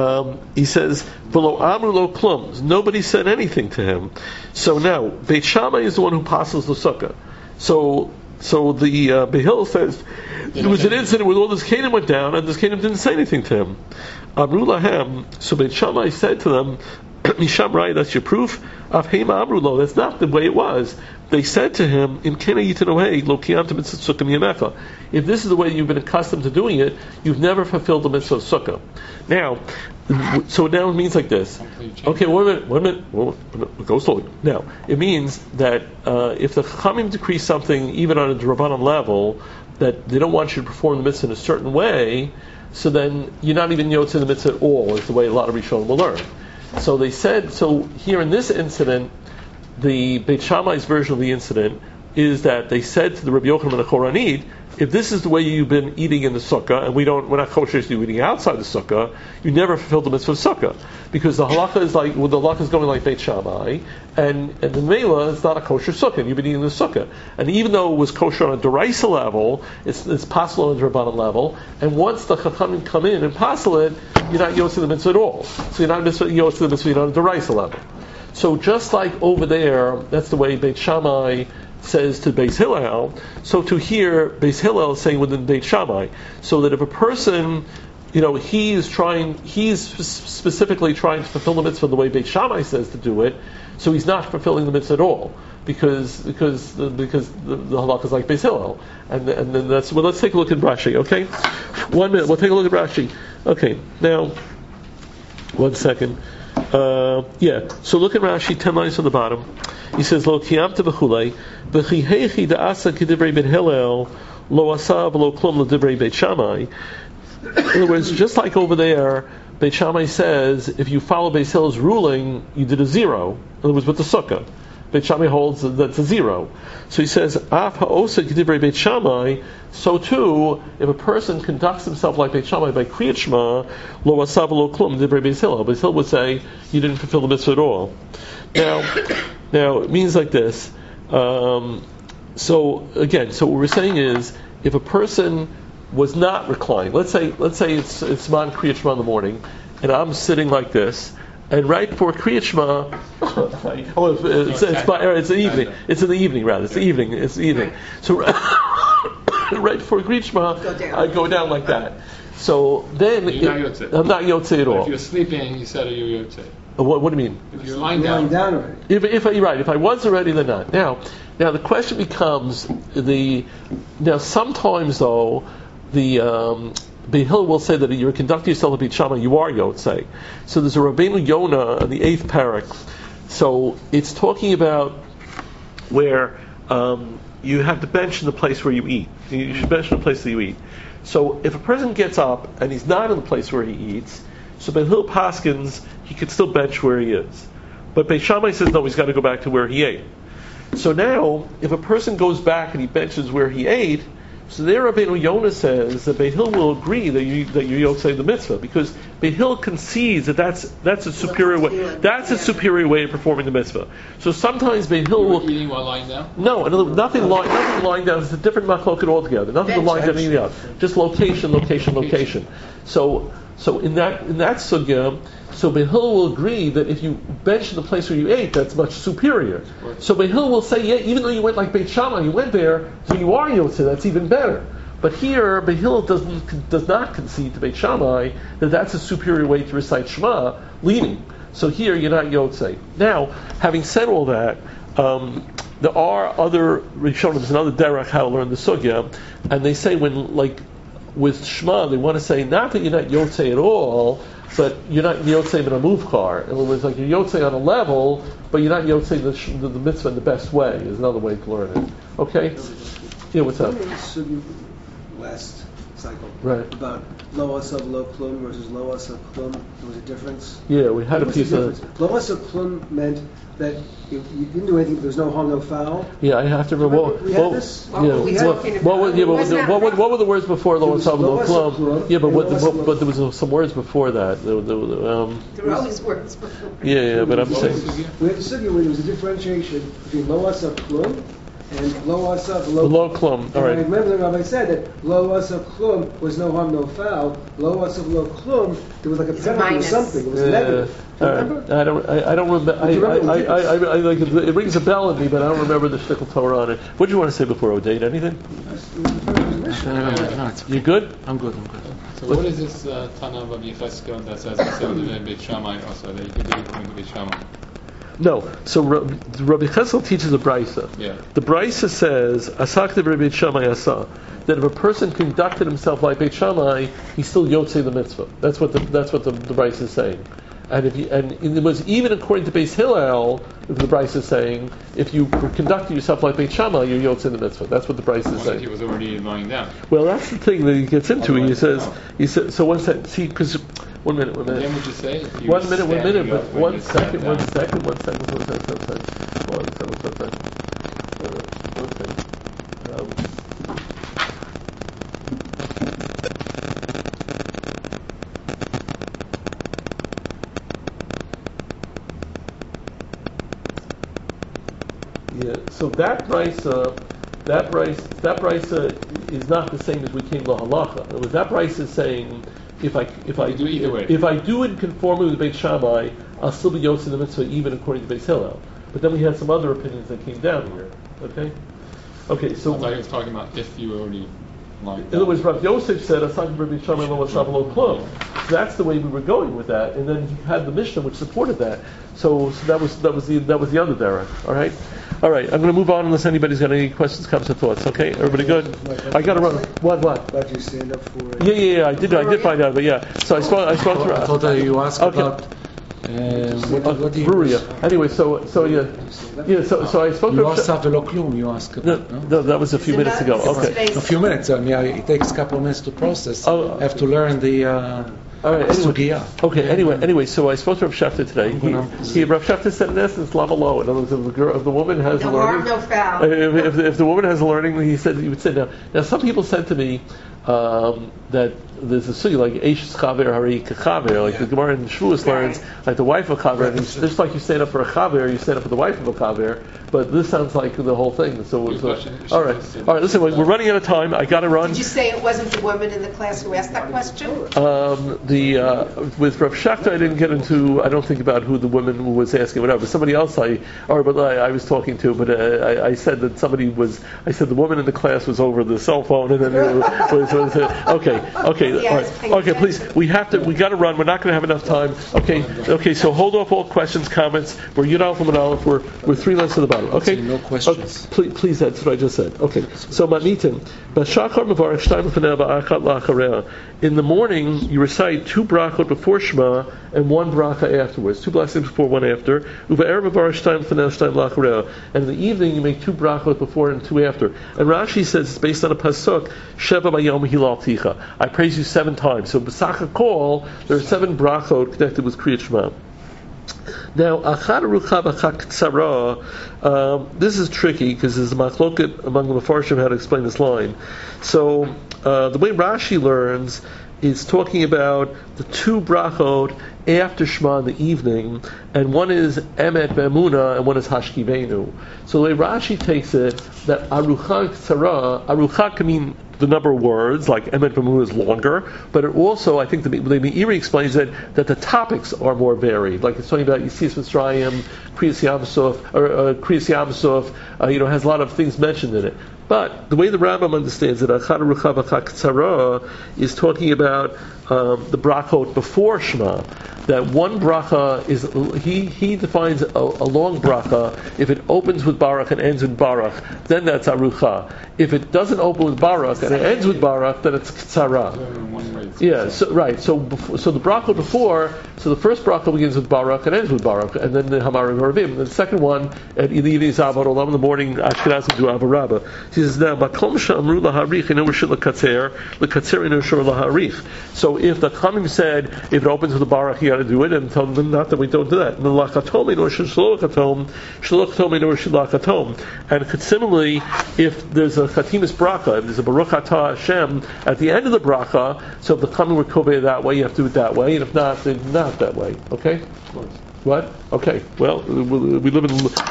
"V'lo amru lo klum." Nobody said anything to him. So now, Beit Shammai is the one who passes the sukkah. So the Behil says there was an incident where all this Canaan went down, and this Canaan didn't say anything to him. Amru lahem. So Beit Shammai said to them, "Misham Rai, that's your proof. Af heima amru lo. That's not the way it was." They said to him, "In Kena yitanohei lo kiyamta mitzvah sukkah miyamecha." If this is the way you've been accustomed to doing it, you've never fulfilled the mitzvah of sukkah. Now, so now it means like this. Okay, wait a minute. Go slowly. Now, it means that if the Chachamim decree something, even on a D'Rabbanan level, that they don't want you to perform the mitzvah in a certain way, so then you're not even yotzei the mitzvah at all, is the way a lot of Rishonim will learn. So they said, so here in this incident, the Beit Shammai's version of the incident is that they said to the Rabbi Yochanan and the Choranid, if this is the way you've been eating in the sukkah, and we're not kosher to you eating outside the sukkah, you never fulfilled the mitzvah of sukkah, because the halakha is like, well, the halakha is going like Beit Shammai, and the Mela is not a kosher sukkah. You've been eating the sukkah, and even though it was kosher on a deraisa level, it's possible on a D'Rabbanan level, and once the Chachamim come in and passel it, you're not yotzei the mitzvah at all. So you're not yotzei the mitzvah on a deraisa level. So just like over there, that's the way Beit Shammai says to Beis Hillel, so to here, Beis Hillel is saying within Beit Shammai, so that if a person, he's specifically trying to fulfill the mitzvah the way Beit Shammai says to do it, so he's not fulfilling the mitzvah at all, because the halakha is like Beis Hillel, and then that's, well, let's take a look at Rashi, okay? 1 minute, we'll take a look at Rashi. Okay, now, 1 second. So look at Rashi, 10 lines from the bottom. He says, "Lo kiyamta v'chulei v'chihechi da'asa k'divrei ben Hillel lo asa v'lo klum l'divrei Beit Shammai." In other words, just like over there, Beit Shammai says if you follow Beis Hillel's ruling, you did a zero. In other words, with the sukkah, Beit Shammai holds that's a zero. So he says, "Af ha'osa k'divrei Beit Shammai." So too, if a person conducts himself like Beit Shammai by Kriyat Shema, lo asa v'lo klum l'divrei Beis Hillel. Beis Hillel would say you didn't fulfill the mitzvah at all. Now it means like this. So what we're saying is, if a person was not reclining, let's say it's Man Kriyat Shema in the morning, and I'm sitting like this, and right before Kriyat Shema, it's the evening. It's in the evening rather. It's the evening. It's the evening. So right before Kriyat Shema, I go down like that. So then I'm not yotzei at all. If you're sleeping, you said you're yotzei. What do you mean? If you're lying down already. If I was already, then not. Now the question becomes sometimes though the Beit Hillel will say that you're conducting yourself to Beit Shammai, you are yotzei. So there's a Rabbeinu Yonah in the 8th parak. So it's talking about where you have to bench in the place where you eat. You should bench in the place that you eat. So if a person gets up and he's not in the place where he eats, so Beit Hillel paskins, he could still bench where he is. But Beit Shammai says no, he's got to go back to where he ate. So now, if a person goes back and he benches where he ate, so there Rabbeinu Yonah says that Beit Hillel will agree that you yotzei the mitzvah, because Beit Hillel concedes that that's a superior way. That's a superior way of performing the mitzvah. So sometimes Beit Hillel will eating while lying down. No, nothing lying down is a different machloket altogether. Nothing to lying down anything else. Just location. So in that sugya, so Beit Hillel will agree that if you bench in the place where you ate, that's much superior. So Beit Hillel will say, yeah, even though you went like Beit Shammai, you went there, so you are yotzei, that's even better. But here, Beit Hillel does not concede to Beit Shammai that that's a superior way to recite Shema, leaning. So here, you're not yotzei. Now, having said all that, there are other Rishonim, there's another derech how to learn the sugya, and they say when, like, with Shema, they want to say not that you're not yotzei at all, but you're not yotzei in a move car. In other words, like you're yotzei on a level, but you're not yotzei the mitzvah in the best way. Is another way to learn it. Okay? Yeah, what's up? Last cycle. Right. About lo asav lo klum versus lo asav klum. There was a difference. Yeah, we had a piece of lo asav klum meant that you didn't do anything. There was no harm, no foul. Yeah, I have to remember. What were the words before lo asav lo klum? Yeah, but there was some words before that. There were always words before. Yeah, but I'm saying we had to say there was a differentiation between lo asav klum and lo asav lo klum. All right. I remember the rabbi said that lo asav klum was no harm, no foul. Lo asav lo klum, there was like a penalty or something. It was negative. Remember? I don't remember. I like it rings a bell in me, but I don't remember the shtickle Torah on it. What did you want to say before Odate? Anything? You good? I'm good. So what is this Tana of Yecheskel that says instead of the Beit Shammai also that you can do it according to Beit Shammai? No. So Rabbi Cheskel teaches a brisa. Yeah. The brisa says Asak de Beit Shammai asa, that if a person conducted himself like Beit Shammai, he's still yotzei the mitzvah. That's what the brisa is saying. And it was even according to Beis Hillel, the brisa is saying, if you conduct yourself like Beit Shammai, you're yotzei the mitzvah. That's what the brisa is saying. He was already lying down. Well, that's the thing that he gets into. He says. So one second. See, because one minute. Then would you say? One minute. But one second. Yeah. So that brisa is not the same as we came to halacha. That brisa is saying if I do either way. If I do it in conformity with Beit Shammai, I'll still be yotzei the mitzvah even according to Beis Hillel. But then we had some other opinions that came down here. Okay. So I thought he was talking about if you already lying down. In other words, Rav Yosef said Asak Beit Shammai lo asav lo klum. So that's the way we were going with that, and then you had the Mishnah which supported that. So that was the other derech. All right. I'm going to move on unless anybody's got any questions, comments, or thoughts. Okay, everybody good? I got to run. What? Did you stand up for it? Yeah. I did find out, but yeah. So I spoke to. I thought you asked about. What do you Bruria. Anyway, so I spoke to. You asked after lo klum. You asked about. No, that was a few minutes ago. Okay, a few minutes. It takes a couple of minutes to process. I have to learn the. All right. Okay. Anyway, so I spoke to Rav Shafter today. Rav Shafter said in essence, lama lo. In other words, if the woman has no learning, harm, no foul. If the woman has learning, he would say now. Some people said to me that there's a sugi like Eish Chaver Hari Kachaver, like the Gemara in Shavuos learns, like the wife of Chaver. And just like you stand up for a Chaver, you stand up for the wife of a Chaver. But this sounds like the whole thing. So all right. Listen, we're running out of time. I got to run. Did you say it wasn't the woman in the class who asked that question? With Rav Shafter, I didn't get into. I don't think about who the woman was asking. Whatever. Somebody else I was talking to, but I said that somebody was. I said the woman in the class was over the cell phone, and then it was okay. Okay, please. We got to run. We're not going to have enough time. Okay. So hold off all questions, comments. We're Yud Aleph and Aleph. We're 3 lines to the bottom. Okay. No questions. Please. That's what I just said. Okay. So Matnitin. In the morning, you recite 2 brachot before Shema and 1 bracha afterwards. 2 blessings before, 1 after. And in the evening, you make 2 brachot before and 2 after. And Rashi says it's based on a pasuk, Sheva Bayom Hilalticha. I praise you 7 times. So B'Sach HaKol, there are 7 brachot connected with Kriyat Shema. Now, this is tricky because there's a machloket among the Mefarshim how to explain this line. So, the way Rashi learns is talking about the 2 brachot after Shema in the evening, and one is Emet Be'emunah and one is Hashkivenu. So the way Rashi takes it, that Arucha Tzara, Arucha can mean the number of words, like Emet Be'emunah is longer, but it also, I think the Meiri explains that the topics are more varied. Like it's talking about Yetzias Mitzrayim, Kriyas Yam Suf, has a lot of things mentioned in it. But the way the Rambam understands it, Achad Arucha B'Chak Tzara is talking about the brachot before Shema. That one bracha is, he defines a long bracha. If it opens with Baruch and ends with Baruch, then that's Arucha. If it doesn't open with Baruch and it ends with Baruch, then it's Ktsara. Yeah, so right. So the bracha before, so the first bracha begins with Barak and ends with Barak, and then the Hamarim Haravim. And the second one at in the evening is Avad Olam, in the morning Ashkenazim do Avad Rabbah. He says now, Makom she'amru laharich inu rishut lekatzer inu shur laharich. So if the Chachamim said if it opens with the Barak, you got to do it, and tell them not that we don't do that. And the lakatom inu shlo lakatom inu rishut lakatom. And similarly, if there's a Chatimas bracha, if there's a Baruch Atah Hashem at the end of the bracha, so if the Chachamim were kovei that way, you have to do it that way, and if not, then not that way. Okay? What? Okay. Well, we live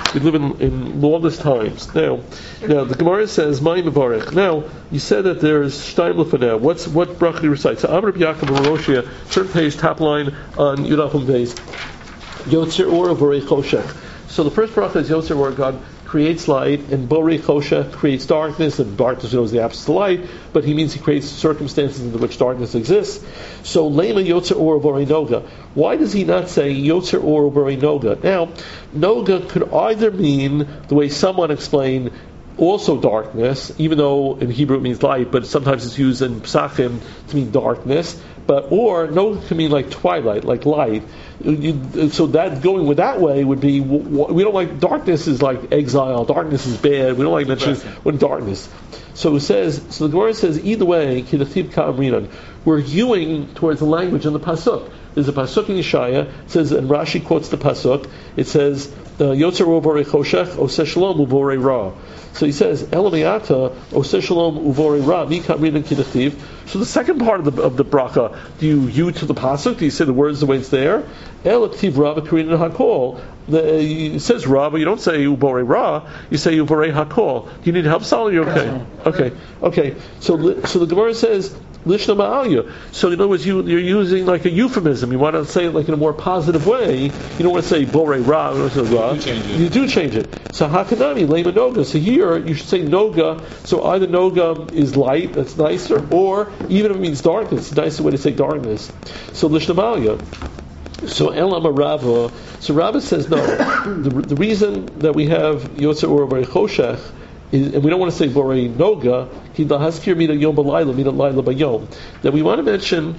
in lawless times. Now the Gemara says, "Ma'im Mevarech." Now you said that there's Shtaim Lefaneh. What bracha do you recite? So Amar Rabbi Yaakov Roshia, certain page, top line on Yudafim Beis, Yotzer Or Vorei Choshech. So the first bracha is Yotzer Or, God creates light, and Borei Chosha creates darkness, and darkness is the absence of light, but he means he creates circumstances in which darkness exists. So Lema Yotzer Or Borei Noga. Why does he not say Yotzer Or Borei Noga? Now, Noga could either mean the way someone explained also darkness, even though in Hebrew it means light, but sometimes it's used in Psachim to mean darkness. Or Noga can mean like twilight, like light. So that going with that way would be, we don't like, darkness is like exile, darkness is bad, we don't like mentioning when darkness. So the Gemara says either way, we're hewing towards the language in the pasuk. There's a pasuk in Yeshaya, it says, and Rashi quotes the pasuk, it says, Yotzer Or Borei Choshech, Oseh Shalom Uvorei Ra. So he says, Elamiyata, Oseh Shalom Uvorei Ra, Mikam Rinan Kidachtiv. So the second part of the bracha, do you hew to the pasuk? Do you say the words the way it's there? Elaktiv Ra V'Karinan Hakol. It says Ra, but you don't say Uvorei Ra, you say Uvorei Hakol. Do you need help, Sal? You're okay. Okay. So the Gemara says, Lishna Ma'alya. So in other words, you're using like a euphemism. You want to say it like in a more positive way. You don't want to say Borei Ra. You do change it. So Hakanami, Lema Noga. So here you should say Noga. So either Noga is light, that's nicer, or even if it means darkness, it's a nicer way to say darkness. So Lishna Ma'alya. So Elam Rava. So Rava says no. The reason that we have Yotzer Or Borei Choshech, and we don't want to say Borei Noga, that we want to mention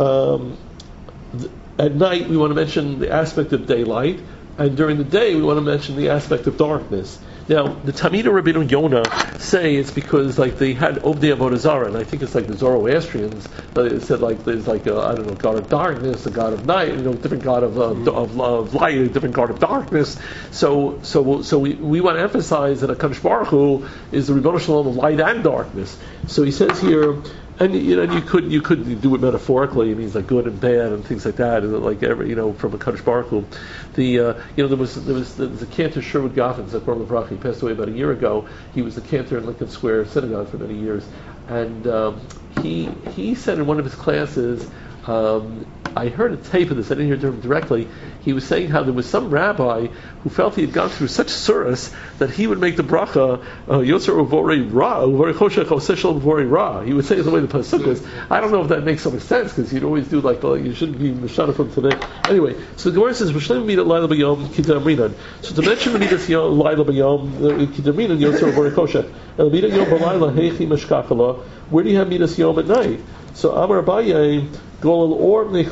at night we want to mention the aspect of daylight, and during the day we want to mention the aspect of darkness. Now, the Talmidei Rabbeinu Yonah say it's because like they had Ovdei Avodah Zarah, and I think it's like the Zoroastrians. They said like there's like a, I don't know, God of darkness, a God of night, different God of light, a different God of darkness. So we want to emphasize that HaKadosh Baruch Hu is the Ribono Shel Olam of light and darkness. So he says here. And you could do it metaphorically. It means like good and bad and things like that. And like from a Kadosh Baruch Hu. There was a cantor Sherwood Goffin, Zechron Levrach. He passed away about a year ago. He was the cantor in Lincoln Square Synagogue for many years, and he said in one of his classes. I heard a tape of this. I didn't hear it him directly. He was saying how there was some rabbi who felt he had gone through such surahs that he would make the bracha Yotzer Uvorei Ra, Uvorei Choshech, Oseh Shalom Uvorei Ra. He would say it the way the pasuk is. I don't know if that makes so much sense because you'd always do like you shouldn't be mishana from today. Anyway, so the Gemara says V'shleim Midat Laila B'Yom Kidamrinan. So to mention the Midas Laila B'Yom Kidamrinan Yotzer Uvorei Choshech El Midat Yom B'Laila Heichi Meshkachala. Where do you have Midas Yom at night? So Amar Abaye. So in the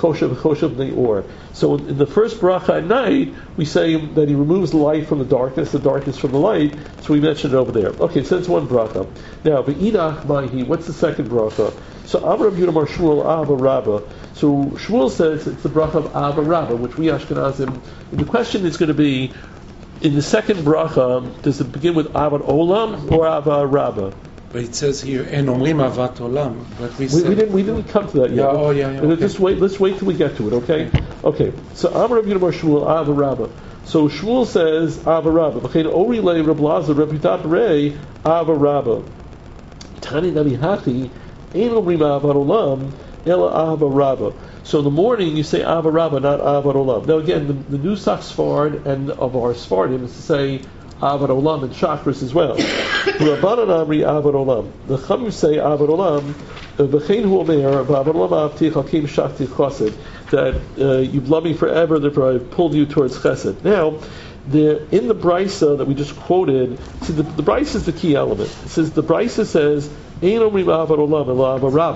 first bracha at night, we say that he removes the light from the darkness from the light. So we mentioned it over there. Okay, so that's one bracha. Now, v'idach mahi, what's the second bracha? So Amar Rabbi Yehuda Bar Shmuel Ava Rabbah. So Shmuel says it's the bracha of Ava Rabbah, which we Ashkenazim. The question is going to be, in the second bracha, does it begin with Avad Olam or Ava Rabbah? But it says here, "En omrim avat olam." But we didn't come to that yet. Okay. Just wait. Let's wait till we get to it. Okay. Okay. So Amar Rabbi Yehuda Bar Shmuel Ava Rabbah. So Shmuel says Ava Rabbah. V'chein Ori le Reb Lazar Reb Yidat Rei Ava Rabbah. Tani Nami Hachi Ein omrim avat olam ela Ava Rabbah. So in the morning you say Ava Rabbah, not Avat Olam. Now again, the Nusach Sfard and of our Sfardim is to say Avad Olam and Chakras as well. Rabbanan Amri Avad Olam. The Chachamim say Avad Olam. V'chein hu omer Avad Olam avtich hakim shakti chesed. That you've loved me forever, therefore I've pulled you towards chesed. Now, in the Brisa that we just quoted, see the Brisa is the key element. It says the Brisa says Ein omrim Avad Olam ela Ava Rabbah.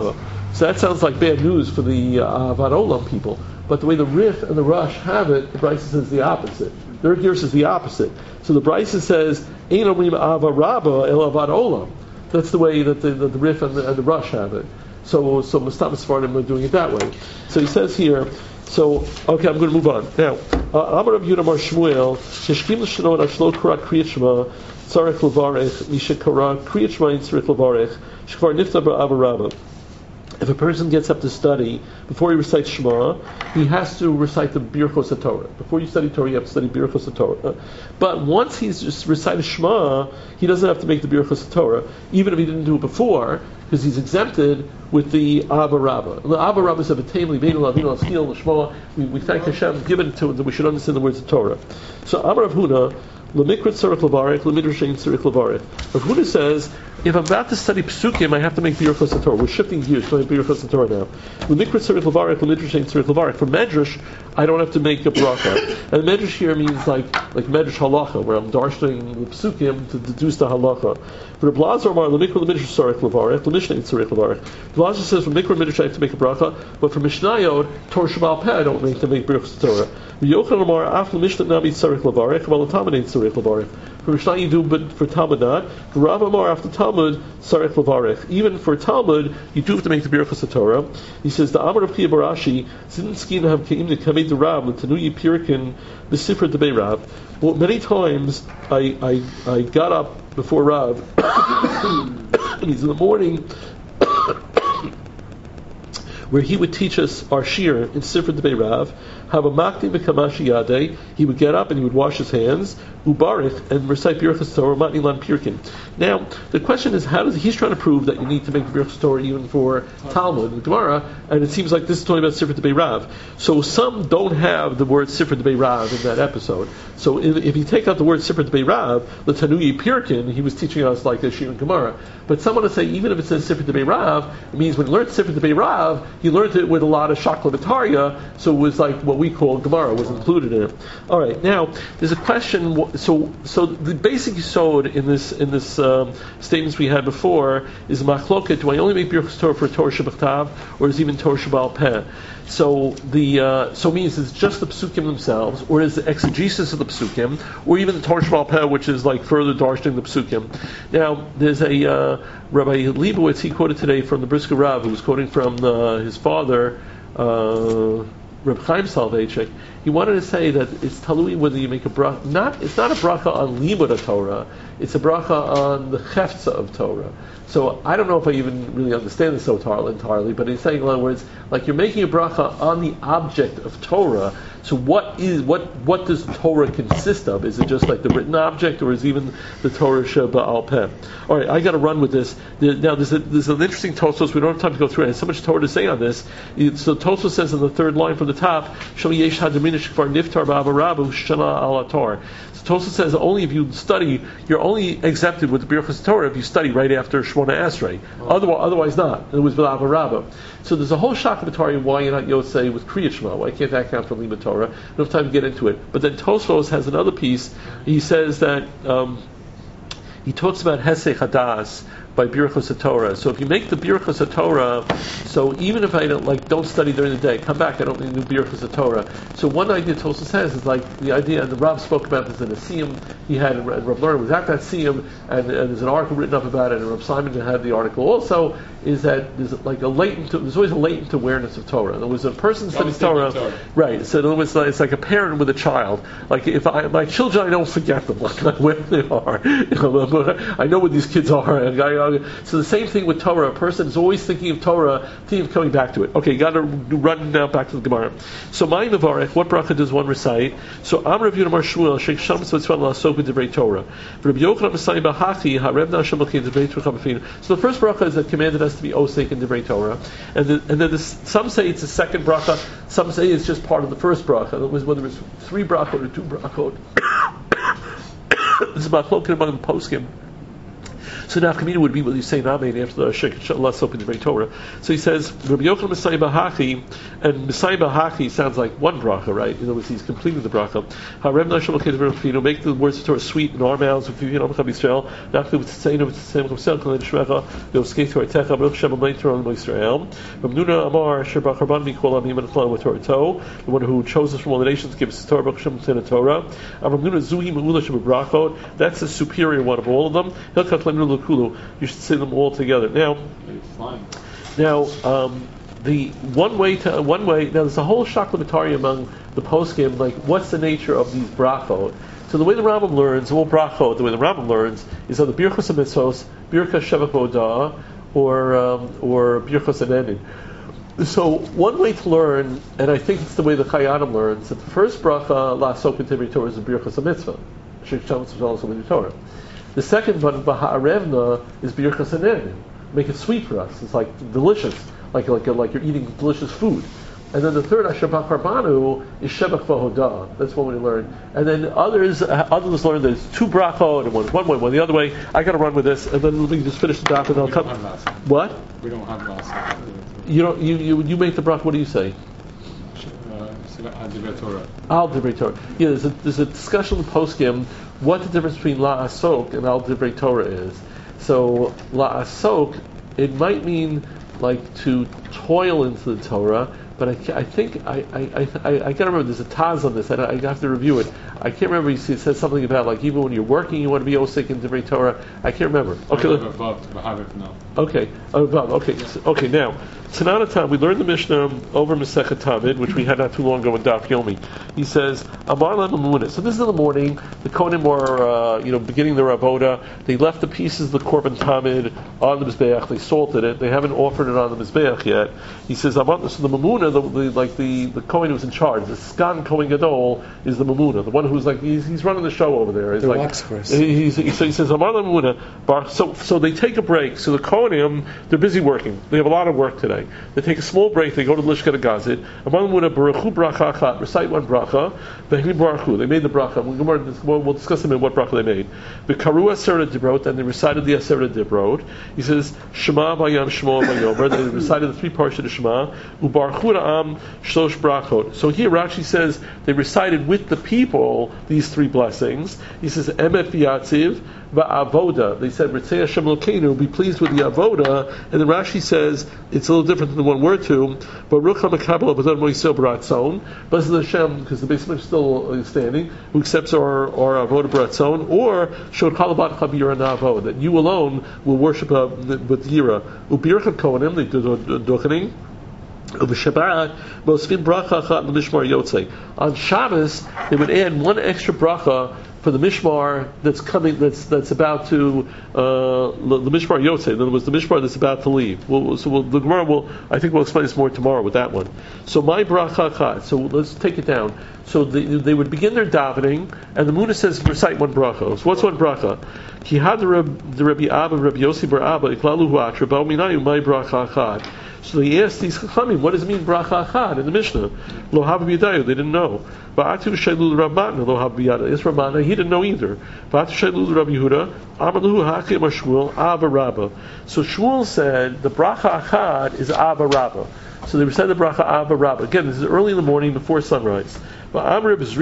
So that sounds like bad news for the Avad Olam people. But the way the Rif and the Rush have it, the Brisa says the opposite. Their gears is the opposite. So the Brisa says, Ein Omrim Ava Rabba El Avad Olam. That's the way that the Rif and the Rush have it. So Mustam Sfardim are doing it that way. So he says here, okay, I'm going to move on. Now, Amar Rav Yehuda Mar Shmuel, Sheshkim L'Shano Ashlo Karat Kriyat Shema, Tzarech Levarech, Mishakara Kriyat Shema in Tzarech Levarech, Shkvar Nifta Ba'ava Rabba. If a person gets up to study, before he recites Shema, he has to recite the Birchos HaTorah. Before you study Torah, you have to study Birchos HaTorah. But once he's just recited Shema, he doesn't have to make the Birchos HaTorah, even if he didn't do it before, because he's exempted with the Abba Rabbah. The Abba Rabbah is a V'teim Libeinu Lavinu L'Skil L'Shema. We thank Hashem, given to that we should understand the words of Torah. So Amar Rav Huna, L'mikrat tzarich levarech, l'midrash ein tzarich levarech. Rav Huna says, if I'm about to study Psukim, I have to make Birchos HaTorah. We're shifting gears to Birchos HaTorah now. L'mikrat tzarich levarech, l'midrash ein tzarich levarech. For Medrash, I don't have to make a bracha. And Medrash here means like Medrash halacha, where I'm darshaning the Psukim to deduce the halacha. For the Blazar Amar, l'mikrat l'midrash tzarich levarech, l'mishnah ein tzarich levarech. Blazar says, for mikrat midrash I have to make a bracha, but for Mishnayot, Torah Sheba'al Peh, I don't make to make Birchos HaTorah. Yochanan Amar, af l'mishnah nami tzarich levarech, v'al l'tamid ein tzarich levarech. For Mishnah you do, but for Talmud not. For Rav Amar after Talmud, Sarech Levarech. Even for Talmud, you do have to make the Birchos HaTorah. He says the Amar of Pia Barashi, Zinskin have Keim the Kamei the Rab, the Tanuyi Pirkin, the Sifra Debei Rab. Well, many times I got up before Rav, and he's in the morning, where he would teach us our shir in Sifra Debei Rav. Have a makti v'kamashi yadei. He would get up and he would wash his hands, ubarich, and recite Birchos Torah, matni lan pirkin. Now, the question is, he's trying to prove that you need to make Birchos Torah even for Talmud and Gemara, and it seems like this is talking about Sifra Debei Rav. So some don't have the word Sifra Debei Rav in that episode. So if you take out the word Sifra Debei Rav, the Tanuyi Pirkin, he was teaching us like a shir in Gemara. But someone would say, even if it says Sifra Debei Rav, it means when you learned Sifra Debei Rav, you learned it with a lot of Shakla V'Tarya, so it was like what we call Gemara was included in it. All right, now there's a question. So the basic yisod in this statements we had before is machloket. Do I only make Birchos Torah for Torah Shebachtav, or is even Torah Sheba'al Peh? So means it's just the psukim themselves, or is the exegesis of the psukim, or even the Torah Sheba'al Peh, which is like further darshaning the psukim. Now there's a Rabbi Leibowitz, he quoted today from the Brisker Rav, who was quoting from his father. Reb Chaim Soloveitchik, he wanted to say that it's talui whether you make a bracha. It's not a bracha on limud of Torah. It's a bracha on the chefza of Torah. So I don't know if I even really understand this so entirely, but he's saying in other words, like you're making a bracha on the object of Torah. So what does Torah consist of? Is it just like the written object, or is even the Torah Sheba'al Peh? All right, I got to run with this. Now there's an interesting Tosfos. We don't have time to go through it. There's so much Torah to say on this. So Tosfos says in the third line from the top, Shal yesh hadaminish kvar niftar ba'ava rabu shana al atar. Tosfos says only if you study, you're only exempted with the Birchos Torah if you study right after Shmona Esrei. Otherwise not. It was B'Ava Rabbah. So there's a whole shock of Torah why you're not Yotzei with Kriyat Shema. Why can't that count for Limud Torah? I don't have time to get into it. But then Tosfos has another piece. He says that he talks about Hesech Hadas by Birchos HaTorah. So if you make the Birchos HaTorah, so even if I don't study during the day, come back, I don't need to do Birchos HaTorah. So one idea Tosfos has is like the idea, and the Rav spoke about this in a Siyum he had, and Rav Lerner was at that Siyum, and there's an article written up about it, and Rav Simon had the article also, is that there's always a latent awareness of Torah. There was a person studies Torah, right? So in other words, it's like a parent with a child. Like if my children, I don't forget them, like where they are. I know what these kids are, and so the same thing with Torah. A person is always thinking of Torah, thinking of coming back to it. Okay, you got to run now back to the Gemara. So my Mevarech, what bracha does one recite? So Am Rav Yehuda Mar Shmuel, Sheikh Shalom Tzvah Lasok B'Divrei Torah. Rabbi Yochanan V'Sayim B'Hachi Hareb Nasham L'Kein Divrei Torah B'Fin. So the first bracha is that commanded us to be osek in Divrei Torah, and then some say it's a second bracha, some say it's just part of the first bracha. That was whether it's 3 brachot or 2 brachot. This is about cloaking among the poskim. So now Kamina would be what you say Namein after the Shek less open to Torah. So he says Rabbi Yochanan Messiah Bahaki, and Messiah Bahaki sounds like one bracha, right? In other words, he's completing the bracha. Harem Nashim Lokei make the words of Torah sweet in our mouths. If you know Israel, not with Tzayin with Tzayin Chumsel Kol Nishmecha, Yos Kei Torah Techa Baruch Shem Amayit Torah Israel. Ramnuna Amar Sherbach Rabban Mikol Amim and Flam with Torah To, the one who chose us from all the nations, gives us Torah Baruch Shem Torah. Ramnuna Zuhi Meula Shem Brachot. That's the superior one of all of them. Hilkat Lemnu Lakulu. You should say them all together. Now, the one way. Now, there's a whole shaklamatari among the poskim. Like, what's the nature of these brachot? So the way the Rambam learns, all brachot, the way the Rambam learns is on the birchos hamitzvos, birchos shevach bodah, or birchos hanenin. So one way to learn, and I think it's the way the Chayanim learns, that the first bracha la'asok b'tevei Torah is the birchos hamitzvah. Torah. The second one, Baha'arevna, is birchas hanenin. Make it sweet for us. It's like delicious, like you're eating delicious food. And then the third, Asher B'Charbanu, is Shebach V'Hodah. That's one we learn. And then others learn there's two brachot, and one way, one the other way. I got to run with this, and then let me just finish the daf, and I'll come. What? We don't have last. You make the bracha. What do you say? Al Divrei Torah. Yeah, there's a discussion in poskim what the difference between La Asok and Al Divrei Torah is. So La Asok, it might mean like to toil into the Torah, but I think I gotta remember there's a Taz on this. I have to review it. I can't remember. He said something about like even when you're working, you want to be osik in Divrei Torah. I can't remember. Okay. Okay. Now, Tananatan, we learned the Mishnah over Masechet Tamid, which we had not too long ago in Daf Yomi. He says, Amar Lemamuna. So this is in the morning. The Kohanim were, beginning their avoda. They left the pieces of the Korban Tamid on the Mizbeach. They salted it. They haven't offered it on the Mizbeach yet. He says, Amar. So the Mamuna, the Kohen who's in charge, the Sgan Kohen Gadol, is the Mamuna, the one who's like he's running the show over there. He's the like, wax press. So he says, Amar Lemamuna. So they take a break. So the Kohanim, they're busy working. They have a lot of work today. They take a small break. They go to the Lishkat Gazit. Recite one bracha. They made the bracha. We'll discuss them in what bracha they made. The Karu Aseret Dibrot, and they recited the Aseret Dibrot. He says Shema Vayam Shema Vayomer. They recited the three parts of the Shema. Ubarchu Am Shlosh Brachot. So here Rashi says they recited with the people these three blessings. He says Emet V'Yatziv Va'Avoda. They said Ritzei Hashem Elokeinu, be pleased with the Avoda. And then Rashi says it's a little different than the one word to, but Ruch HaMekabel Avodot Moisel B'Ratzon. Blessed Hashem, because the basement is still standing, who accepts our Avoda B'Ratzon, or Shod Chalabat Chabir Na'avod, that you alone will worship with Yira. Ubircha Kohanim, they do Dochaning. On Shabbos, they would add one extra bracha for the mishmar that's coming, that's about to the mishmar yotzei. In other words, the mishmar that's about to leave. The Gemara will, I think we'll explain this more tomorrow with that one. So my bracha chad. So let's take it down. So they would begin their davening, and the Muna says recite one bracha. So what's one bracha? Ki had the Rabbi Abba, Rabbi Yossi bar Abba, iklalu hu'atra ba'u minayu my bracha chad. So they asked these chachamim, what does it mean bracha achad in the Mishnah? Lo haba b'yadayu, they didn't know. Va'atu shaylu l'Rabbana, lo haba b'yadayu. It's Rabbana, he didn't know either. Va'atu shaylu l'Rabbi Yehuda, amaluhu hakim or Shmuel, ava rabba. So Shmuel said the bracha achad is ava rabba. So they said the bracha ava rabba. Again, this is early in the morning before sunrise. But Reish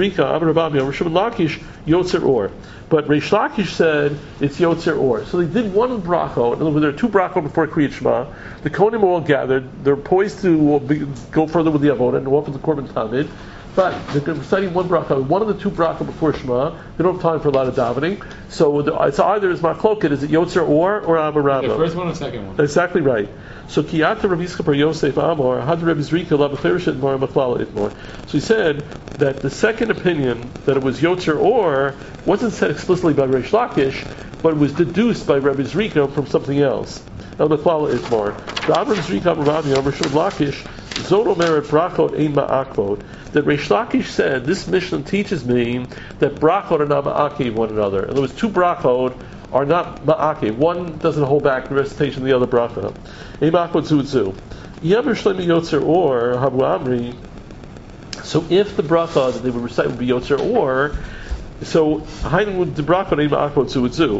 Lakish said it's Yotzer Or. So they did one bracha. In other words, there are two bracha before Kriyat Shema. The Kohanim are all gathered. They're poised to go further with the Avodah and offer the Korban Tamid. But they're reciting one bracha, one of the two bracha before Shema. They don't have time for a lot of davening. So it's either is machloket, is it Yotzer Or Ava Rabba? The first one or second one? Exactly right. So Kiyata Rav Yischa bar Yosef Amor had Rav Zrika Lav Chereshet Mar Machlala Itmor. So he said that the second opinion that it was Yotzer Or wasn't said explicitly by Reish Lakish, but it was deduced by Rav Zrika from something else. Now Machlala Itmor. Rav Zrika Rav Yischa Lakish Zod Omer Brachot Ein Ma'akvod. That Reish Lakish said this Mishnah teaches me that brachot are not ma'akev one another. In other words, two brachot are not ma'akev. One doesn't hold back the recitation of the other bracha. Ein ma'akvod zutzu. Yemer shleimi yotzer or habu amri. So if the bracha that they would recite would be yotzer or, so hainu the brachot ein ma'akvod zutzu.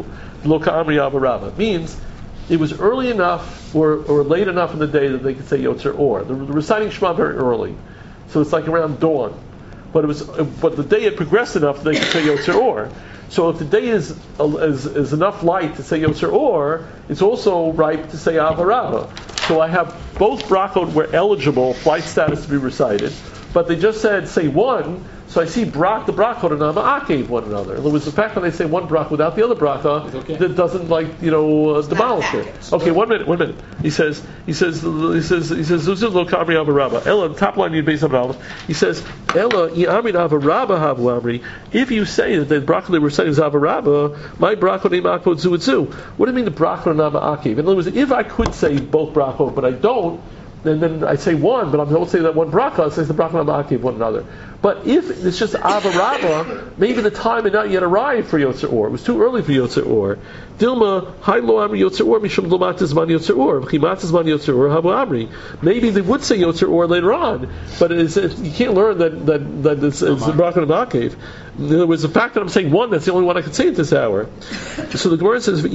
lo ka'amri avarava. It means it was early enough or late enough in the day that they could say Yotzer Or. They're reciting Shema very early, so it's like around dawn. But the day had progressed enough that they could say Yotzer Or. So if the day is enough light to say Yotzer Or, it's also ripe to say Avarava. So I have both brachot were eligible, flight status to be recited, but they just said say one. So I see the brachot and Ama'akev one another. In other words, the fact that they say one brach without the other bracha, that doesn't demolish it. Okay, 1 minute. He says, Zuzil lo ka'amri avarabba. Ella, top line, based on Aleph. He says, Ella, i'amri avarabba havu amri. If you say that the brachot they were saying is avarabba, my brachot imakvot zuetzu. What do you mean the brachot and Ama'akev? In other words, if I could say both brachot, but I don't, then I say one, but I don't say that one bracha, it says the bracha and Ama'akev one another. But if it's just Avarabba, maybe the time had not yet arrived for Yotzer Or. It was too early for Yotzer Or. Dilma, Hai lo amri Yotzer Or, mishum lo matas man Yotzer Or, v'chimatas man Yotzer Or, habu amri. Maybe they would say Yotzer Or later on, but you can't learn that it's the bracha and Ama'akev. In other words, the fact that I'm saying one, that's the only one I can say at this hour. So the Gemara says,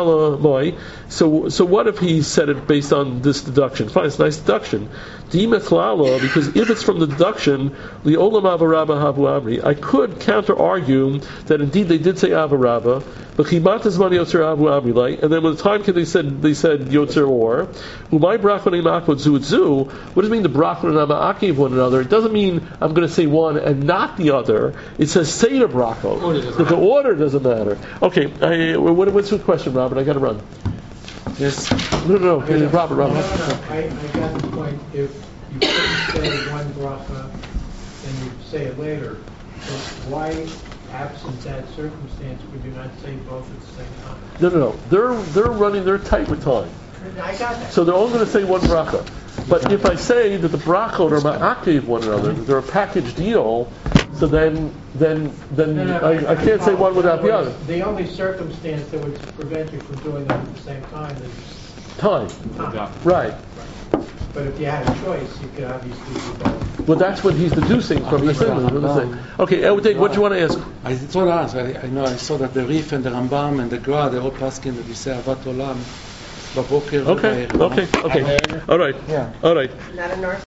so what if he said it based on this deduction? Fine, it's a nice deduction. Because if it's from the deduction, the olam avarabba havu amri, I could counter-argue that indeed they did say avarabba, but chimatas man yotzer havu amri, and then when the time came, they said yotzer or. Umay brachon imakvot zuetzu. What does it mean the brachon and ama'akev one another? It doesn't mean I'm going to say one and not the other. It says say the brachon. The order doesn't matter. Okay, what's the question, Robert? I got to run. Yes. No. Robert. I got the point. If you couldn't say one bracha and you say it later, so why, absent that circumstance, would you not say both at the same time? No. They're tight with time. I got that. So they're only going to say one bracha. But if I say that the brachot are ma'akev one another, they're a package deal, so then I can't say one without the other. The only circumstance that would prevent you from doing them at the same time is time. Right. But if you had a choice, you could obviously do both. Well, that's what he's deducing from this image. Okay, what do you want to ask? I just want to ask. I know I saw that the Rif and the Rambam and the Gra, they're all paskin that we say Avat Olam. Okay. All right. Yeah. All right. Not a North